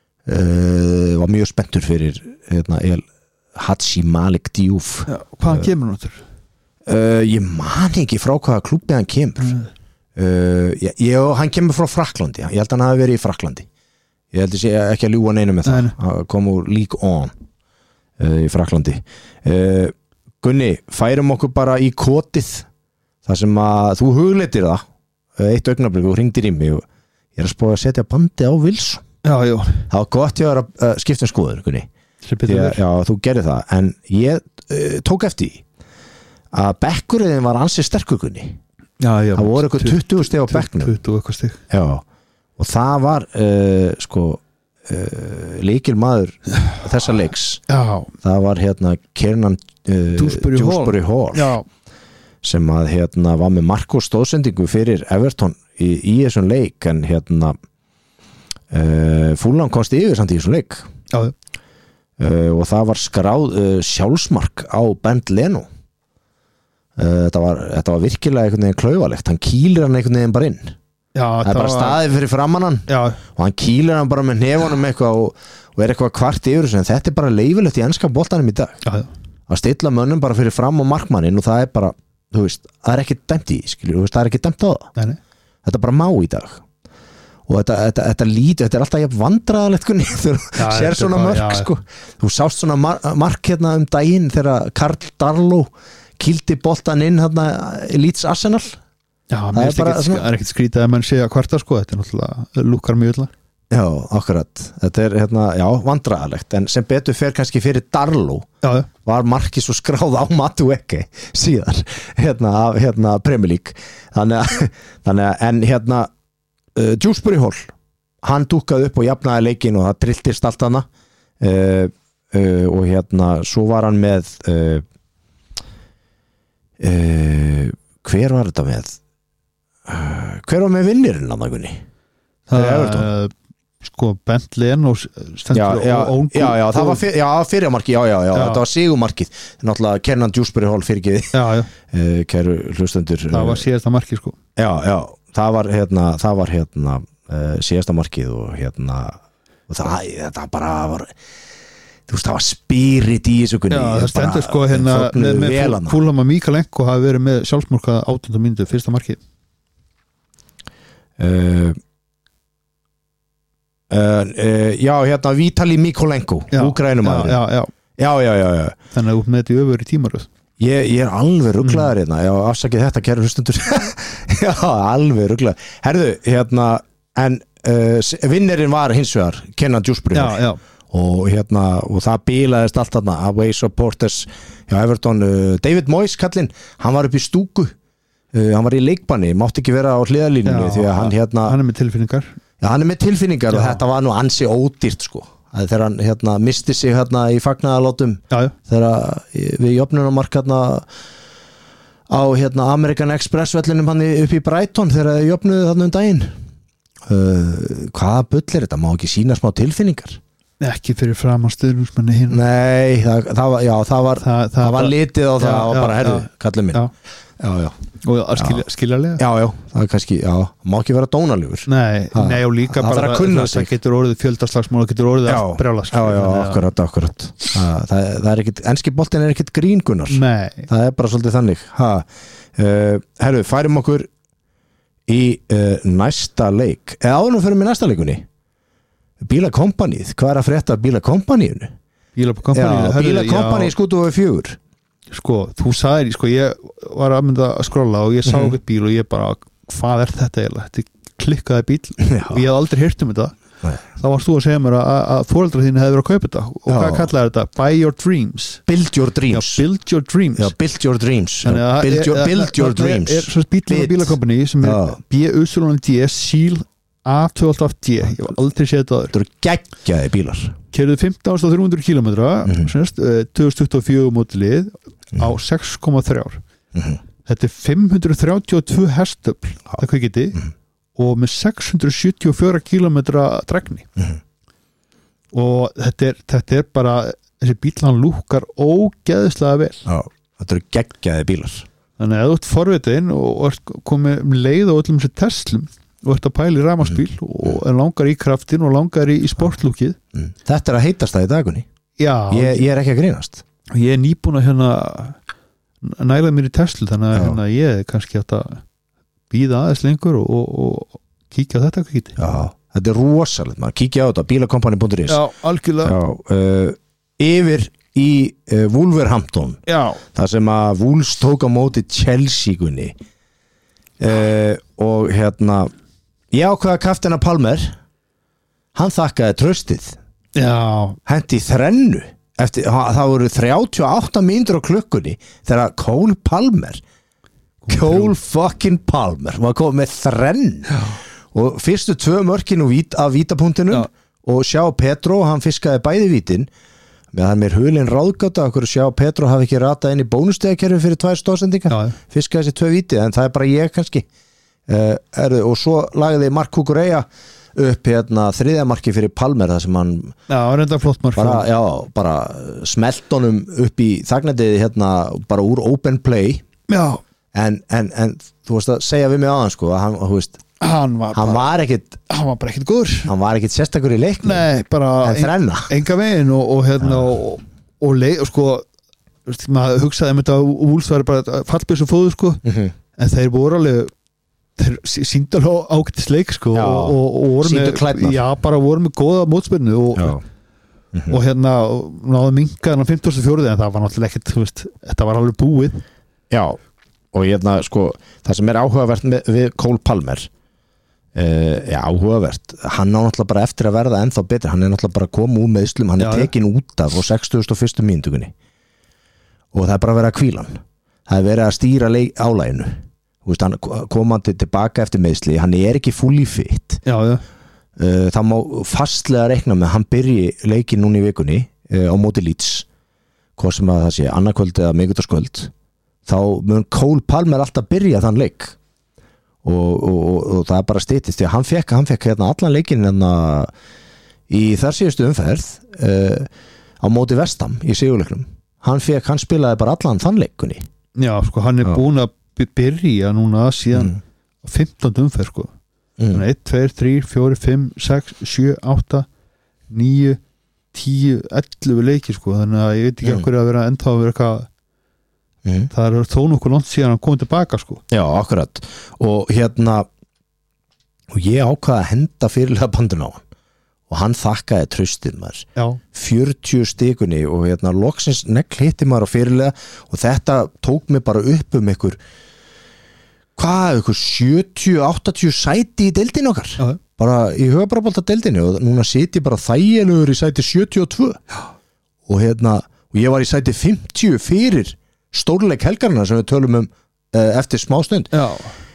var mjög spenntur fyrir hérna El Hadji Malik Diouf Já, hvaðan uh, kemur hann áttur? Uh, ég man ekki frá hvaða klúbbi hann kemur mm. uh, ég, ég, hann kemur frá Frakklandi ég held að hann hafi verið í Frakklandi ég held að sé ekki að ljúga neinu með það hann kom úr League On uh, í Frakklandi uh, Gunni, færum okkur bara í kotið þar sem að þú hugleitir það uh, eitt augnablik og hringdir í mig og ég er að spá að setja bandi á Wilson já, já. það var gott ég að uh, skipta um skoður Gunni Því, já, þú gerir það en ég uh, tók eftir því að bekkurinn var ansi sterkugunni það voru eitthvað tuttugu stig á bekknum tuttugu eitthvað stig já, og það var uh, sko uh, líkilmaður þessa leiks já. það var hérna Kiernan uh, Dewsbury Hall, Hall sem að hérna var með mark og stóðsendingu fyrir Everton í, í þessum leik en hérna uh, Fulham komst yfir samt í þessum leik já. Uh, og það var skráð uh, sjálfsmark á Bernd Leno Uh, þetta, var, þetta var virkilega einhvern veginn klaufalegt hann kýlir hann einhvern veginn bara inn já, það er bara var... staðið fyrir framan hann já. og hann kýlir hann bara með nefunum eitthvað og, og er eitthvað kvart yfir þessu en þetta er bara leifilegt í enska boltanum í dag já, já. að stilla mönnum bara fyrir fram á markmannin og það er bara, þú veist, það er ekki dæmt í skilur, veist, það er ekki dæmt á það nei, nei. þetta bara má í dag og þetta, þetta, þetta lítið, þetta er alltaf jafn vandræðalegt þegar þú sér svona mörk já, sko. þú sást svona mar- mark hérna um daginn þegar Karl Darlow kýldi boltan inn hérna í Leeds Arsenal já, það er, bara, ekkit, svona... er ekkert skrítið að mann sé að kvarta sko, þetta er náttúrulega lukkar mjög illa já, akkurat, þetta er hérna já, vandræðalegt, en sem betur fer kannski fyrir Darlow, já, já. var markið svo skráð á Madueke síðar, hérna, hérna Premier League, þannig að, þannig að en hérna uh, Dewsbury Hall, hann dúkkaði upp og jafnaði leikinn og það trilltist allt hana uh, uh, og hérna svo var hann með uh, Uh, hver var þetta með uh, hver var með vinnirinn að nagunni það er sko Bernd Leno já, já, já, já, það var fyr, já, fyrirmarki já, já, já, þetta var sigumarkið náttúrulega Kiernan Dewsbury Hall fyrirgið uh, kæru hlustendur það var síðasta markið sko já, já, það var hérna, það var hérna uh, síðasta markið og hérna og það, þetta bara var þú veist, það var spirit í þessu kunni. Já, það stendur sko hérna með, með Fulham að Mikalenko hafi verið með sjálfsmorka átjándu mínútu fyrsta markið uh, uh, uh, Já, hérna Vitali Mikalenko Úkraínumæður já, já, já. Já, já, já, já Þannig að út með þetta í öfur í tímaröð Ég, ég er alveg rugglaður hérna Já, afsakið þetta, kæru hlustundur Já, alveg rugglaður Herðu, hérna en uh, vinnerinn var hins vegar Kiernan Dewsbury Já, já og hérna og það bílaðist allt þarna away supporters hjá Everton. uh, David Moyes kallinn, hann var upp í stúku, uh, hann var í leikbanni, mátti ekki vera á hliðalínunni því að hann hérna hann er með tilfinningar já, hann er með tilfinningar já. Og þetta var nú ansi ódýrt sko, að þegar hann hérna misti sig hérna í fagnaðarlátum þegar við jöfnunamark hérna á hérna American Express vellinum hann upp í Brighton þegar þau jöfnuðu þarna um daginn. uh, hvaða bull er þetta, má ekki sína smá tilfinningar? Ekki fyrir framan stuðningsmanni hinn. Nei, það, það var já, það var, það, það, það var litið á það já, og bara herðu, kallið minn. Já, já, já. Og skilja, skiljarlega? Já, já, það er kannski, já, má ekki vera dónalegur. Nei, það, nei og líka það bara það, það getur orðið fjöldaslagsmál og getur orðið allt brjálast. Já, já, akkurat, akkurat. Það, það, það er ekkit, enski boltinn er ekkit gríngunnar. Nei. Það er bara svolítið þannig. Ha, uh, herðu, færum okkur í uh, næsta leik. Eða áðurnum fyrir mig næsta leikunni. Bílakompanið, hvað er að frétta Bílakompanið? Bílakompanið Bílakompanið skutu við fjögur. Sko, þú sagðir, sko, ég var að mynda að skrolla og ég sá mm-hmm. eitthvað bíl og ég bara, hvað er þetta eiginlega? Þetta klikkaði bíl já. Og ég hef aldrei heyrt um þetta. Nei. Þá varst þú að segja mér að, að foreldrar þínu hefði verið að kaupa þetta og já. Hvað kallaði þetta? Buy your dreams. Build your dreams. Já, build your dreams. Já, build your dreams. Build your, build your dreams. Er svona bílum bílakompanið sem er B U S D Seal A tólf D, ég var aldrei séð þetta þetta eru geggjaði bílar keyrðu fimmtán þúsund þrjú hundruð kílómetra mm-hmm. semst, uh, tvö þúsund tuttugu og fjögur mótilið mm-hmm. á sex komma þrjú mm-hmm. þetta er fimm hundruð þrjátíu og tvö hestöfl það kveikiti mm-hmm. og með sex hundruð sjötíu og fjögur kílómetra drægni mm-hmm. og þetta er, þetta er bara þessi bíl hann lúkkar ógeðslega vel Já, þetta eru geggjaði bílar þannig að þú ert forvitin og ert komið um leið og öllum þessi Teslum og ert að pæla í rafmagnsbíl mm. og langar í kraftin og langar í, í sportlúkið mm. Þetta er að heitast það í dagunni Já Ég, ég er ekki að grínast Ég er nýbúin að hérna næla mér í Tesla þannig að hérna, ég er kannski að býða aðeins lengur og, og, og kíkja á þetta kíkja. Já, þetta er rosalegt maður, kíkja á þetta, bílakompani punktur is Já, algjörlega Já, uh, Yfir í uh, Wolverhampton Já Það sem að Wolves tók á móti Chelsea-gunni uh, og hérna ég ákvaða Kaftina Palmer hann þakkaði traustið Já hendi þrennu eftir, það voru þrjátíu og átta mínútur á klukkunni þegar Cole Palmer Cole fucking Palmer var komið með þrenn Já. Og fyrstu tvö mörkin af vítapunktinum Já. Og sjá Petro, hann fiskaði bæði vítin meðan mér hulinn ráðgáta okkur sjá Petro hafi ekki ratað inn í bónustegakerfi fyrir tvær stóðsendingar fiskaði þessi tvö víti en það er bara ég kannski Uh, er, og svo lagði Mark Kukureya upp hérna þriðja marki fyrir Palmer það sem hann já, reynda flott mark bara, já, bara smelt honum upp í þagnadiði hérna bara úr open play já. En, en, en þú veist að segja við mig á hann sko að hann, þú veist, hann var hann bara, var ekkit hann var bara ekkit góður hann var ekkit sérstakur í leiknum nei, bara en þrenna enga veginn og, og hérna og, og leik og sko veist, maður hugsaði um þetta að Wolves væri bara fallbyssu fóður sko mm-hmm. en þeir voru alveg þeir síndu alveg ágættis leik sko já, og, og, og voru með já, bara voru með góða mótspyrnu og, mm-hmm. og hérna náðu minka þennan fimmtugasta og fjórða en það var náttúrulega ekkert, þú veist, þetta var alveg búið Já, og hérna sko það sem er áhugavert með, við Cole Palmer uh, já, áhugavert hann á náttúrulega bara eftir að verða ennþá betur hann er náttúrulega bara að koma úr meðslum hann já, er tekin út af á sextugasta og fyrstu mínútunni og það er bara að vera að hvíla hann það er verið að stýra leik álæginu Veist, hann komandi tilbaka eftir meðsli hann er ekki fully fit já, já. Uh, það má fastlega reikna með hann byrji leikin núna í vikunni uh, á móti Leeds hvað sem að það sé annarkvöld eða miðvikudagskvöld þá mun Cole Palmer alltaf byrja þann leik og, og, og, og það er bara styttist því að hann fekk, hann fekk hérna allan leikin hérna í þar síðustu umferð uh, á móti Vestam í sigurleiknum hann fekk, hann spilaði bara allan þann leikunni Já, sko hann er já. Búin að byrja núna síðan mm. fimmtándu umferð sko mm. eitt, tveir, þrír, fjórir, fimm, sex, sjö, átta níu, tíu, ellefu leiki sko þannig að ég veit ekki mm. okkur að vera ennþá að vera eitthvað mm. það er þó nokkuð langt síðan að koma tilbaka sko Já, akkurat og hérna og ég ákvaði að henda fyrirlega bandun á hann og hann þakkaði traustið maður Já. fjörutíu stikunni og hérna loksins negl hitti maður á fyrirlega og þetta tók mig bara upp um einhver hvað, einhver sjötíu áttatíu sæti í deildin okkar Já. bara í höfuðbaraboltadeildinni og núna sit ég bara þægilegur í sæti sjötíu og tvö Já. og hérna og ég var í sæti fimmtíu fyrir stórleik helgarna sem við tölum um uh, eftir smástund uh,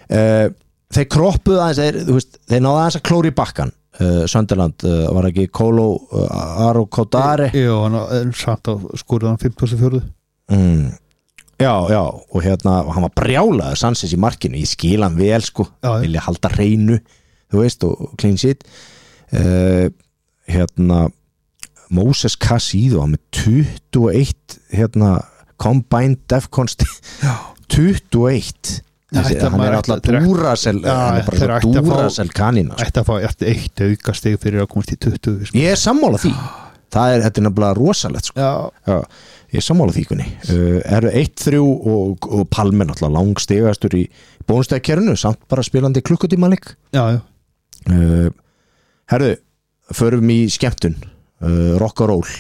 þeir kroppuðu aðeins þeir, veist, þeir náðu aðeins að klóri í bakkan uh, Sönderland uh, var ekki Kolo uh, Aro Kodare Jú, hann er satt á skurðan fimmtugasta og fjórða mm. Já, já, og hérna hann var brjálaður Sanchez í markinu, ég skil hann vel sko, já, vilja halda hreinu þú veist, og clean sheet uh, hérna Moses Casido með tuttugu og eitt hérna combined defcons tuttugu og eitt Þessi, hann er alltaf dúrasel hann er bara dúrasel kanina Ætti að fá eitt auka stig fyrir að komast í tuttugu sko. Ég er sammála því það er, þetta er nefnilega rosalegt sko. Já. Já, ég er sammála því uh, eru eitt þrjú og, og Palme náttúrulega langstigastur í bónustæðkerfinu samt bara spilandi klukkutímalik Já, já uh, Herðu, förum í skemmtun uh, rock and roll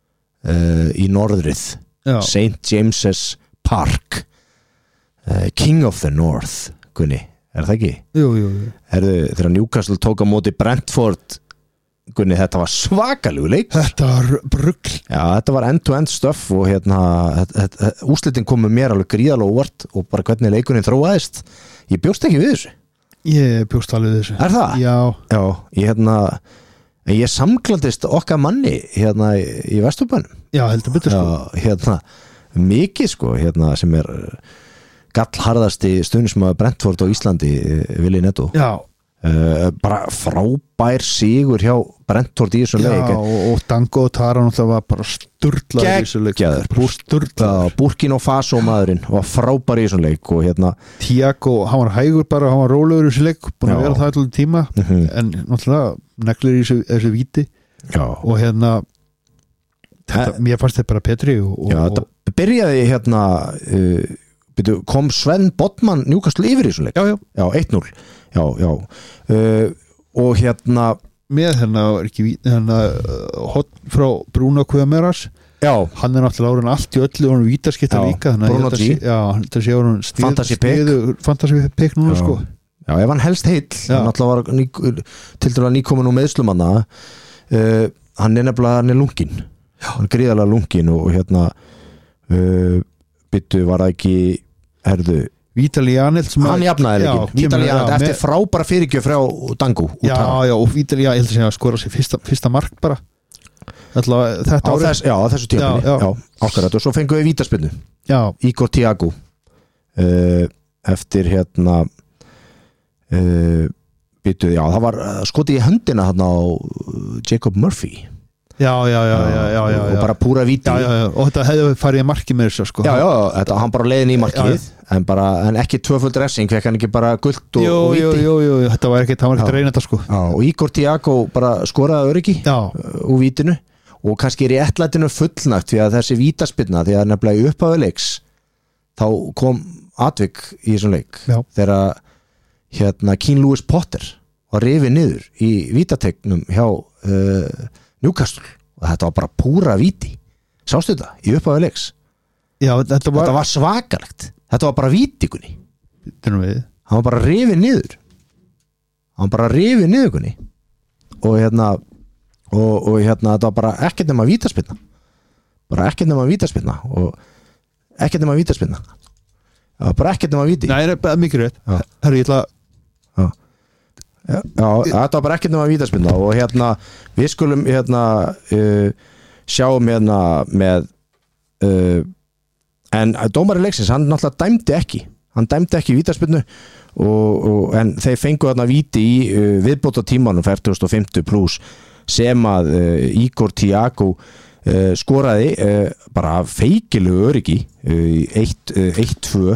uh, í norðrið já. Saint James's Park uh, King of the North Gunni, er það ekki? Jú, jú, jú Herðu, þegar Newcastle tók á móti Brentford Gunni, þetta var svakalegu leik Þetta var brugl Já, þetta var end-to-end stuff og hérna úrslitin komu mér alveg gríðalega óvart og bara hvernig leikurinn þróaðist ég bjóst ekki við þessu Ég bjóst alveg við þessu Er það? Já Já, ég hérna ég samklandist okkar manni hérna í, í Vesturbænum Já, heldur betur sko Já, hérna, mikið sko hérna sem er gallharðasti stuðningsmaður Brentford á Íslandi Willi Netto Já Uh, bara frábær sigur hjá Brentford í þessum leik og, og Dango og Taran það var bara sturlaður í þessum leik sturlaður Burkina Faso maðurinn var frábær í þessum leik og hérna Tiago, hann var hægur bara, hann var rólegur í þessum leik búin að vera það allir tíma mm-hmm. en náttúrulega neglir í þessu, þessu víti já. og hérna þetta, mér fannst þetta bara Petri og, já, og, þetta byrjaði hérna uh, byrju, kom Sven Bodman Newcastle yfir í þessum leik já, já. Já, eitt núll Já, já uh, og hérna með hérna, ekki hérna hot frá Bruno Cuemeras já, hann er náttúrulega árin allt í öllu og hann vítaskipta líka Bruno G já, þetta sé árin fantasy pick fantasy pick núna já. Sko já, ef hann helst heill hann náttúrulega var ný, til dæla nýkomin og meðslumanna uh, hann er nefnilega, hann er lungin já. Hann er gríðalega lungin og, og hérna uh, byttu var það ekki herðu Vítali Janelt hann jafnaði leikin Vítali Janelt eftir með... frábæra fyrirgjöf frá Dangu já, já, og Vítali Janelt ég held að skora sér fyrsta, fyrsta mark bara Ætla, þetta árið þess, já, þessu tímabili já, já. Ákvært og svo fengum við vítaspinnu Igor Tiago uh, eftir hérna uh, byttuð, já, það var skotið í höndina hérna á Jacob Murphy Já, já, já, já, já, já og bara púra víti já, já, já. og þetta hefði farið í markið með þessu sko. já, já, þetta, hann bara leiðin í markið já. En, bara, en ekki tvöföld dressing, fekk hann ekki bara gult og, jú, og víti jú, jú, jú, þetta var ekkert, hann var ekkert reynið þetta sko. Já, og Igor Tiago bara skoraði öryggi úr vítinu og kannski er í ettlætinu fullnægt því að þessi vítaspinna, því að nefnilega í upphafileiks þá kom atvik í þessum leik já. Þegar hérna Keane Lewis Potter var rifið niður í vítategnum hjá uh, Newcastle og þetta var bara púra víti sástu þetta í upphafi leiks já, þetta, var... þetta var svakalegt þetta var bara vítikunni hann var bara rifið niður hann var bara rifið niður kunni og hérna og, og hérna þetta var bara ekkert nema vítaspinna bara ekkert nema vítaspinna og ekkert nema vítaspinna bara ekkert nema víti nei, það er mikið rétt herru, ég ætla já Já, já, þetta var bara ekkert nema vítaspinna og hérna við skulum hérna uh, sjáum hérna með uh, en dómari leiksins, hann náttúrulega dæmdi ekki hann dæmdi ekki vítaspinnu og, og, en þeir fengu þarna víti í uh, viðbóta tímanum fertugasta og fimmta pluss sem að uh, Igor Tiago uh, skoraði uh, bara feikilegu öryggi uh, eitt tvö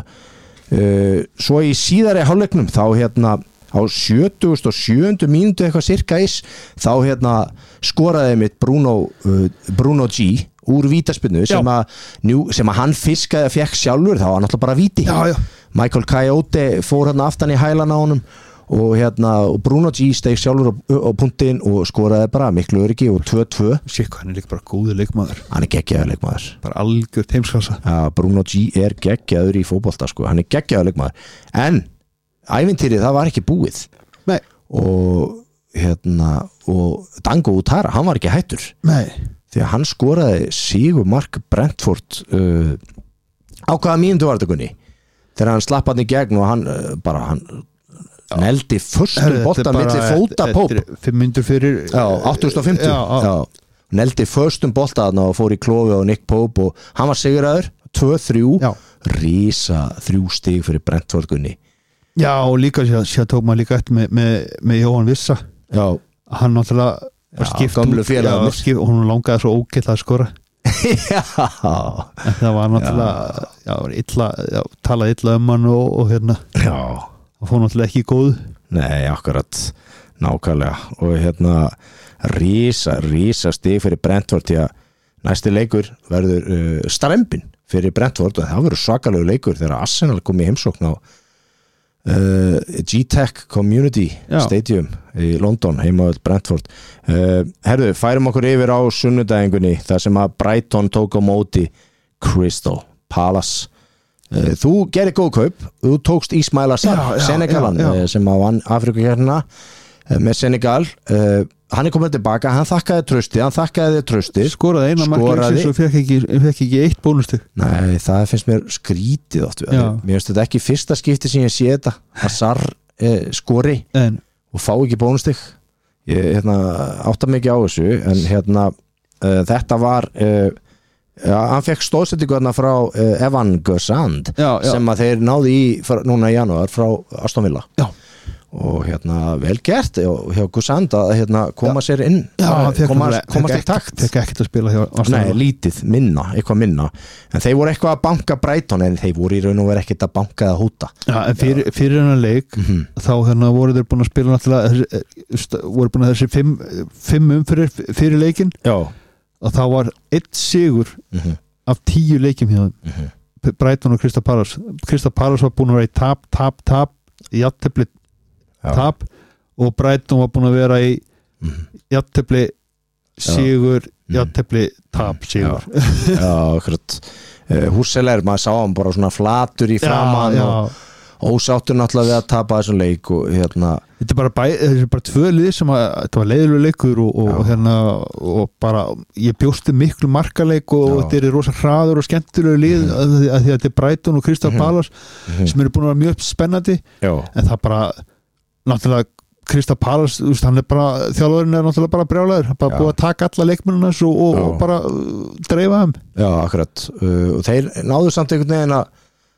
uh, svo í síðari hálfleiknum þá hérna á sjötugasta og sjöunda mínútu eitthvað cirka is þá hérna skoraði mitt Bruno, uh, Bruno G úr vítaspinnu sem að, sem að hann fiskaði að fekk sjálfur þá var náttúrulega bara víti já, já. Michael Coyote fór hérna aftan í hælan á honum og hérna og Bruno G steig sjálfur á, á punktinn og skoraði bara miklu öryggi og tvö tvö Sýk, hann er líka bara góður leikmaður hann er geggjaður leikmaður bara algjört heimsklassa ja, Bruno G er geggjaður í fótbolta sko. hann er geggjaður leikmaður en ævintýrið það var ekki búið Nei. og hérna, og Dango Utara, hann var ekki hættur Nei. því að hann skoraði sigurmark Brentford uh, á hvaða mínútu var þetta Gunni þegar hann slapp hann í gegn og hann uh, bara hann já. Neldi förstum bolta milli fóta Póp fimm mínútur fyrir já, áttugasta og fimmta já, já. Neldi förstum bolta og fór í klofi á Nick Pope og hann var siguraður tvö þrjú rísa þrjú stig fyrir Brentford Gunni já og líka sér tók maður líka eftir með, með, með Jóhann Vissa já. Hann náttúrulega var skipt út og hún langaði svo ógætla að skora já en það var náttúrulega já, illa, já, talaði illa um hann og, og hérna já það fór náttúrulega ekki góð nei, akkurat, nákvæmlega og hérna rísa, rísa stig fyrir Brentford því að næsti leikur verður uh, strembin fyrir Brentford og það verður svakalegu leikur þegar Arsenal kom í heimsókn á Uh, G-Tech Community Já. Stadium í London heimavöld Brentford uh, herðu, færum okkur yfir á sunnudagengunni þar sem að Brighton tók á móti Crystal Palace uh, þú gerir góð kaup þú tókst Ismail Assar, Senegalan já, já, já. sem á Afriku hérna uh, með Senegal uh, hann er komið tilbaka, hann þakkaði trösti hann þakkaði trösti skoraði eina markleiksins og fekk ekki, fekk ekki eitt bónustig nei, það finnst mér skrítið oft mér finnst þetta ekki fyrsta skipti sem ég sé þetta Assar eh, skori en. og fá ekki bónustig ég hérna, átta mikið á þessu en hérna uh, þetta var uh, ja, hann fekk stóðsettingu hérna frá uh, Evan Gersand já, já. sem að þeir náðu í for, núna í janúar frá Aston Villa já og hérna vel gert hjá Gersand að hérna koma já. sér inn já, koma, komast í takt fekk ekkert að spila hjá Aston Villa nei, lítið, minna, eitthvað minna en þeir voru eitthvað að banka Brighton en þeir voru í raun og verið ekkert að banka eða húta já, en fyrir, fyrir hennar leik mm-hmm. þá hérna voru þeir búin að spila náttúrulega voru búin að þessi fimm, fimm umfyrir fyrir leikin já. og þá var eitt sigur mm-hmm. af tíu leikjum hjá þeim mm-hmm. Brighton og Crystal Palace Crystal Palace var búin að vera í tap, tap, tap í jafntefli tap og Brighton var búin að vera í mm. jafntefli sigur, mm. jafntefli tap sigur já, já akkurat uh, Hússeler, maður sá hann bara svona flatur í framann já, já. og ósáttur náttúrulega við að tapa þessum leik og hérna þetta er bara, bæ, þetta er bara tvö lið sem að þetta var leiðilega leikur og, og hérna og bara, ég bjósti miklu markaleik og já. þetta er rosa hraður og skemmtilegu lið mm. að, að því að þetta er Brighton og Crystal Palace mm. sem eru búin að vera mjög spennandi já. en það bara náttúrulega Crystal Palace, hann er bara þjálfarinn er náttúrulega bara brjálæður, bara já. búið að taka alla leikmennina og, og, og bara uh, dreifa þeim. Já, akkurat uh, og þeir náðu samt einhvern veginn að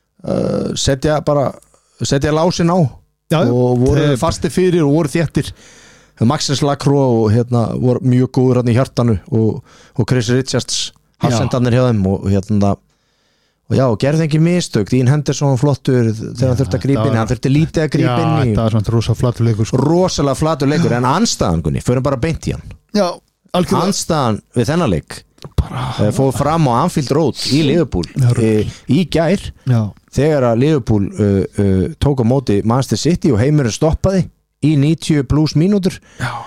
uh, setja bara setja lásin á já, og voru þeir... fasti fyrir og voru þéttir Maxens Lacroix og hérna voru mjög góður hann í hjartanu og, og Chris Richards hafsendarnir hjá þeim og hérna og já, gerði ekki mistök Dean Henderson flottur þegar hann þurfti að grípa inn hann þurfti lítið að grípa inn í já, það var svona rosa flatur leikur sko. rosalega flatur leikur, en anstæðan Gunni, förum bara beint í hann já, algjörlega anstæðan við þennan leik bara, fór fram á Anfield Road í Liverpool e, í gær já. þegar að Liverpool uh, uh, tók á móti Manchester City og heimurinn stoppaði í níutíu pluss mínútur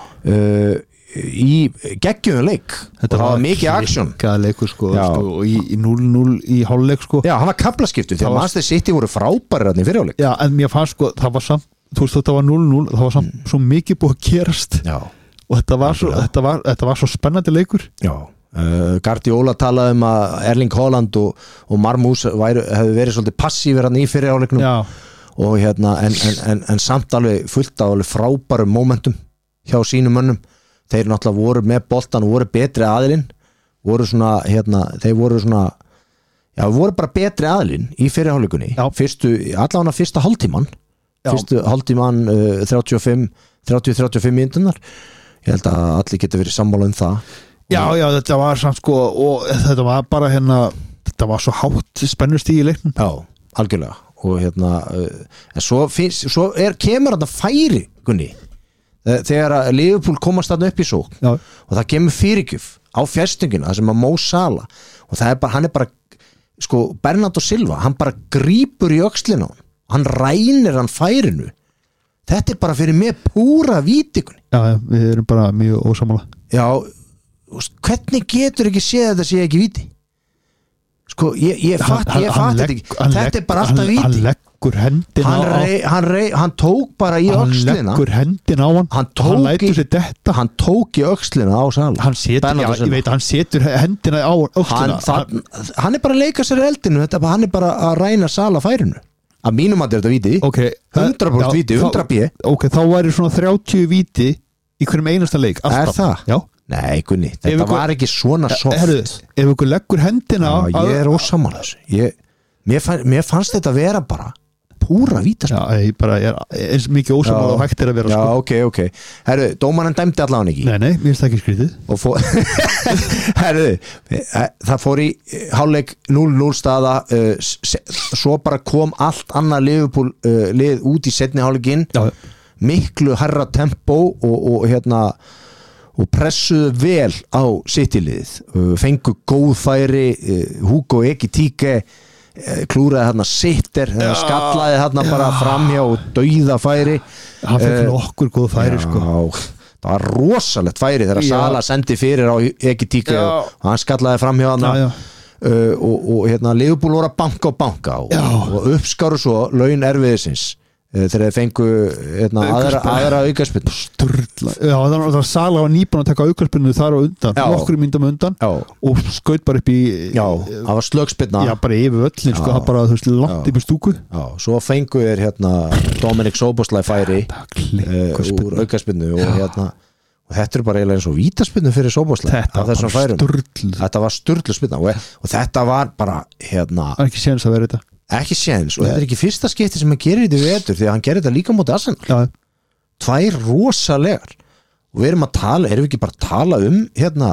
uh, í geggjum leik þetta og það var mikið aksjón leikur, sko, sko, og í, í núll núll í hálfleik sko. já, hann var kaflaskiptu þegar Manchester City voru frábærir í fyrirháleik já, en mér fannst sko, það var samt þú veist þetta var núll núll, það var samt mm. svo mikið búið að gerast já. og þetta var, svo, þetta, var, þetta var svo spennandi leikur já uh, Guardiola talaði um að Erling Haaland og, og Marmús hefði verið svolítið passífir hann í fyrirháleiknum og hérna en, en, en, en samt alveg fullt af alveg frábærum momentum hjá sínum mönnum þeir náttúrulega voru með boltan og voru betri aðilinn voru svona, hérna, þeir voru svona já, voru bara betri aðilinn í fyrirháleikunni fyrstu, allavega fyrsta hálftíman fyrstu hálftíman uh, þrjátíu og fimm þrjátíu til þrjátíu og fimm mínúturnar ég held að allir geta verið sammála um það já, já, þetta var samt sko og þetta var bara hérna þetta var svo hátt spennust í leiknum já, algjörlega og hérna, uh, en svo, fyrst, svo er, kemur þetta færi, Gunni þegar að Liverpool komast þarna upp í sók já. og það kemur fyrirgjöf á fjærstingina, það sem að Mo Salah og það er bara, hann er bara sko, Bernardo Silva, hann bara grípur í öxlina á hann, hann rænir hann færinu, þetta er bara fyrir mig púra vítikunni já, já, við erum bara mjög ósamála já, hvernig getur ekki séð að þetta sé ekki víti sko, ég, ég fatt ég fatt þetta ekki, þetta er bara alltaf víti hann leggur leggur hendina hann, rey, hann, rey, hann tók bara í hann öxlina hann leggur hendina á hann hann tók, hann lætur sér detta hann tók í öxlina á Sala hann setur, já, ég veit, hann setur hendina á öxlina hann, hann, hann er bara að leika sér eldinu þetta, hann er bara að ræna Sala færinu að mínum að þetta víti okay. hundra prósent víti, hundra bí ok, þá væri svona þrjátíu víti í hverjum einasta leik alltaf. Er það? Já. Nei, Gunni, þetta ykkur, var ekki svona soft herru, ef ykkur leggur hendina já, á, ég er ósammála þessu mér, fann, mér fannst þetta vera bara púra vítaspil já, ég bara er eins mikið ósammála og hægt er að vera já, sko. ok, ok herru, dómarinn dæmdi allavega ekki nei, nei, mér finnst það ekki skrítið og fór herru, það fór í hálfleik núll núll staða uh, svo bara kom allt annað Liverpool uh, lið út í seinni hálfleikinn miklu herra tempó og, og hérna og pressuðu vel á City-liðið, fengu góð færi, Hugo Ekitike klúraði hérna sitter, skallaði hérna bara framhjá og dauða færi hann fekk nokkur góð færi já, sko. það var rosalegt færi þegar já. Sala sendi fyrir á Ekitike og hann skallaði framhjá hérna uh, og, og hérna Liverpool voru að banka og banka og, og uppskáru svo laun erfiðisins þegar þeir fengu hérna, aðra, aðra aukarspinnu Sturla, já það var Sala var nýbúin að taka aukarspinnu þar á undan, nokkru myndum undan já. Og skaut bara upp í já, það var slögspinna já, bara yfir völlin, sko, það bara, þú veist, langt upp í stúku já, svo fengu þeir hérna Dominic Szoboszlai færi uh, úr aukarspinnu og hérna og þetta er bara eiginlega eins og vítaspinnu fyrir Szoboszlai þetta var sturl þetta var sturlu spinna og, og þetta var bara hérna það er ekki séns að vera þetta ekki séns og þetta er ekki fyrsta skipti sem hann gerir þetta vetur því að hann gerir þetta líka móti Arsenal já. Tvær rosalegar og við erum að tala, erum við ekki bara að tala um hérna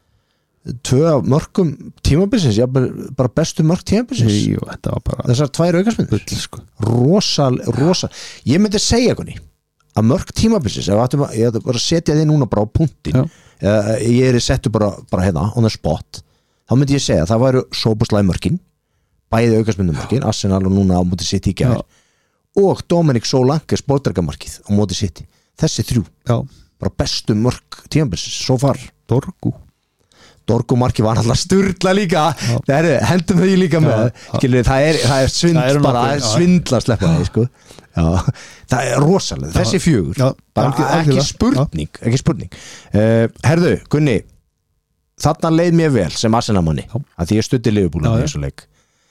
tvö af mörkum tímabilsins, já bara bestu mörk tímabilsins Jú, þetta var bara þessar tvær aukarsmyndir sko. rosal, rosal ég myndi segja hvernig að mörk tímabilsins, ef ættum að, ég ættum bara að setja þið núna bara á punktin eða ég er settu bara, bara hérna on the spot, þá myndi ég segja að það væru Szoboszlai mörkin bæði aukarsmyndumörkin, Arsenal og núna á móti City í gær og Dominic Solanke spótargamarkið á móti City þessi þrjú, já. Bara bestu mörk tímabilsins, svo far Dorgu Dorgu marki var alltaf sturla líka er, hendum þau líka með Skilur, það, er, það er svindl það er bara nokkuð, að svindla að sleppa það sko. það er rosalega, þessi fjögur já, bara algjör, ekki algjör, spurning, ekki spurning. Uh, herðu, Gunni þarna leið mér vel sem Arsenal-manni að því ég studdi Liverpool á þessu leik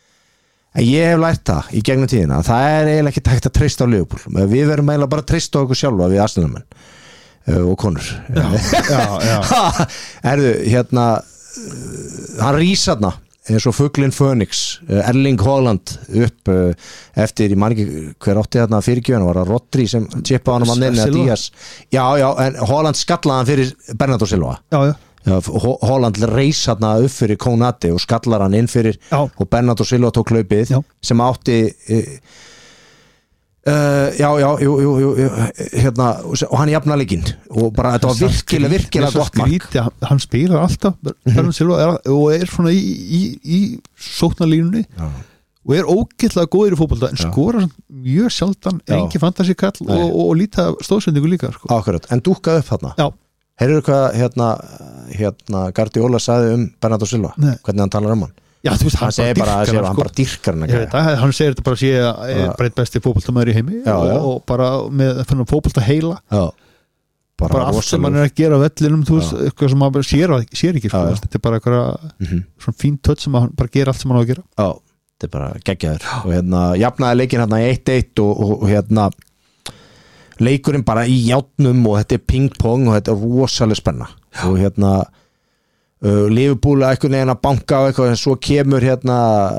en ég hef lært það í gegnum tíðina það er eiginlega ekki tækt að treysta á Liverpool við verðum eiginlega bara að treysta á okkur sjálfa við Arsenal-menn uh, og konur já, já, já. Erðu, hérna uh, hann rís hérna eins og fuglinn Phoenix uh, Erling Haaland upp uh, eftir, ég man ekki hver átti hérna fyrirgjöfuna, var það Rodri sem chippaði hann á mannin eða Díaz, já já en Haaland skallaði hann fyrir Bernardo Silva já já Já, Haaland reis hérna upp fyrir Konate og skallar hann inn fyrir já. Og Bernardo Silva tók hlaupið já. Sem átti uh, uh, já, já, jú, jú, jú hérna, og hann jafna leikinn og bara þetta var virkilega, virkilega gott mark hann spilar alltaf Bernardo Silva er, og er svona í, í, í sóknarlínunni og er ógeðslega góður í fótbolta en skora mjög sjaldan, engin fantasíkall og, og, og líta stóðsendingu líka sko. Akkurat, en dúkkaði upp þarna já Heyrðu hvað hérna, hérna Guardiola sagði um Bernardo Silva Nei. Hvernig hann talar um hann Já, þú veist, hann, hann segir bara, bara, sko. hann bara dýrkar hann veit, að, hann segir þetta bara að sé að breytt besti fótboltamæður í heimi já, og, já. Og bara með fótbolta heila já. Bara, bara allt sem hann er að gera á vellinum þú veist, eitthvað sem hann bara sér, sér ekki sko, þetta er bara eitthvað mm -hmm. svona fín tött sem hann bara gera allt sem hann á að gera Já, þetta er bara geggjaður og hérna, jafnaði leikinn hérna í eitt eitt og, og, og hérna leikurinn bara í játnum og þetta er ping-pong og þetta er rosalega spenna já. Og hérna uh, Liverpool að eitthvað neginn að banka og eitthvað en svo kemur hérna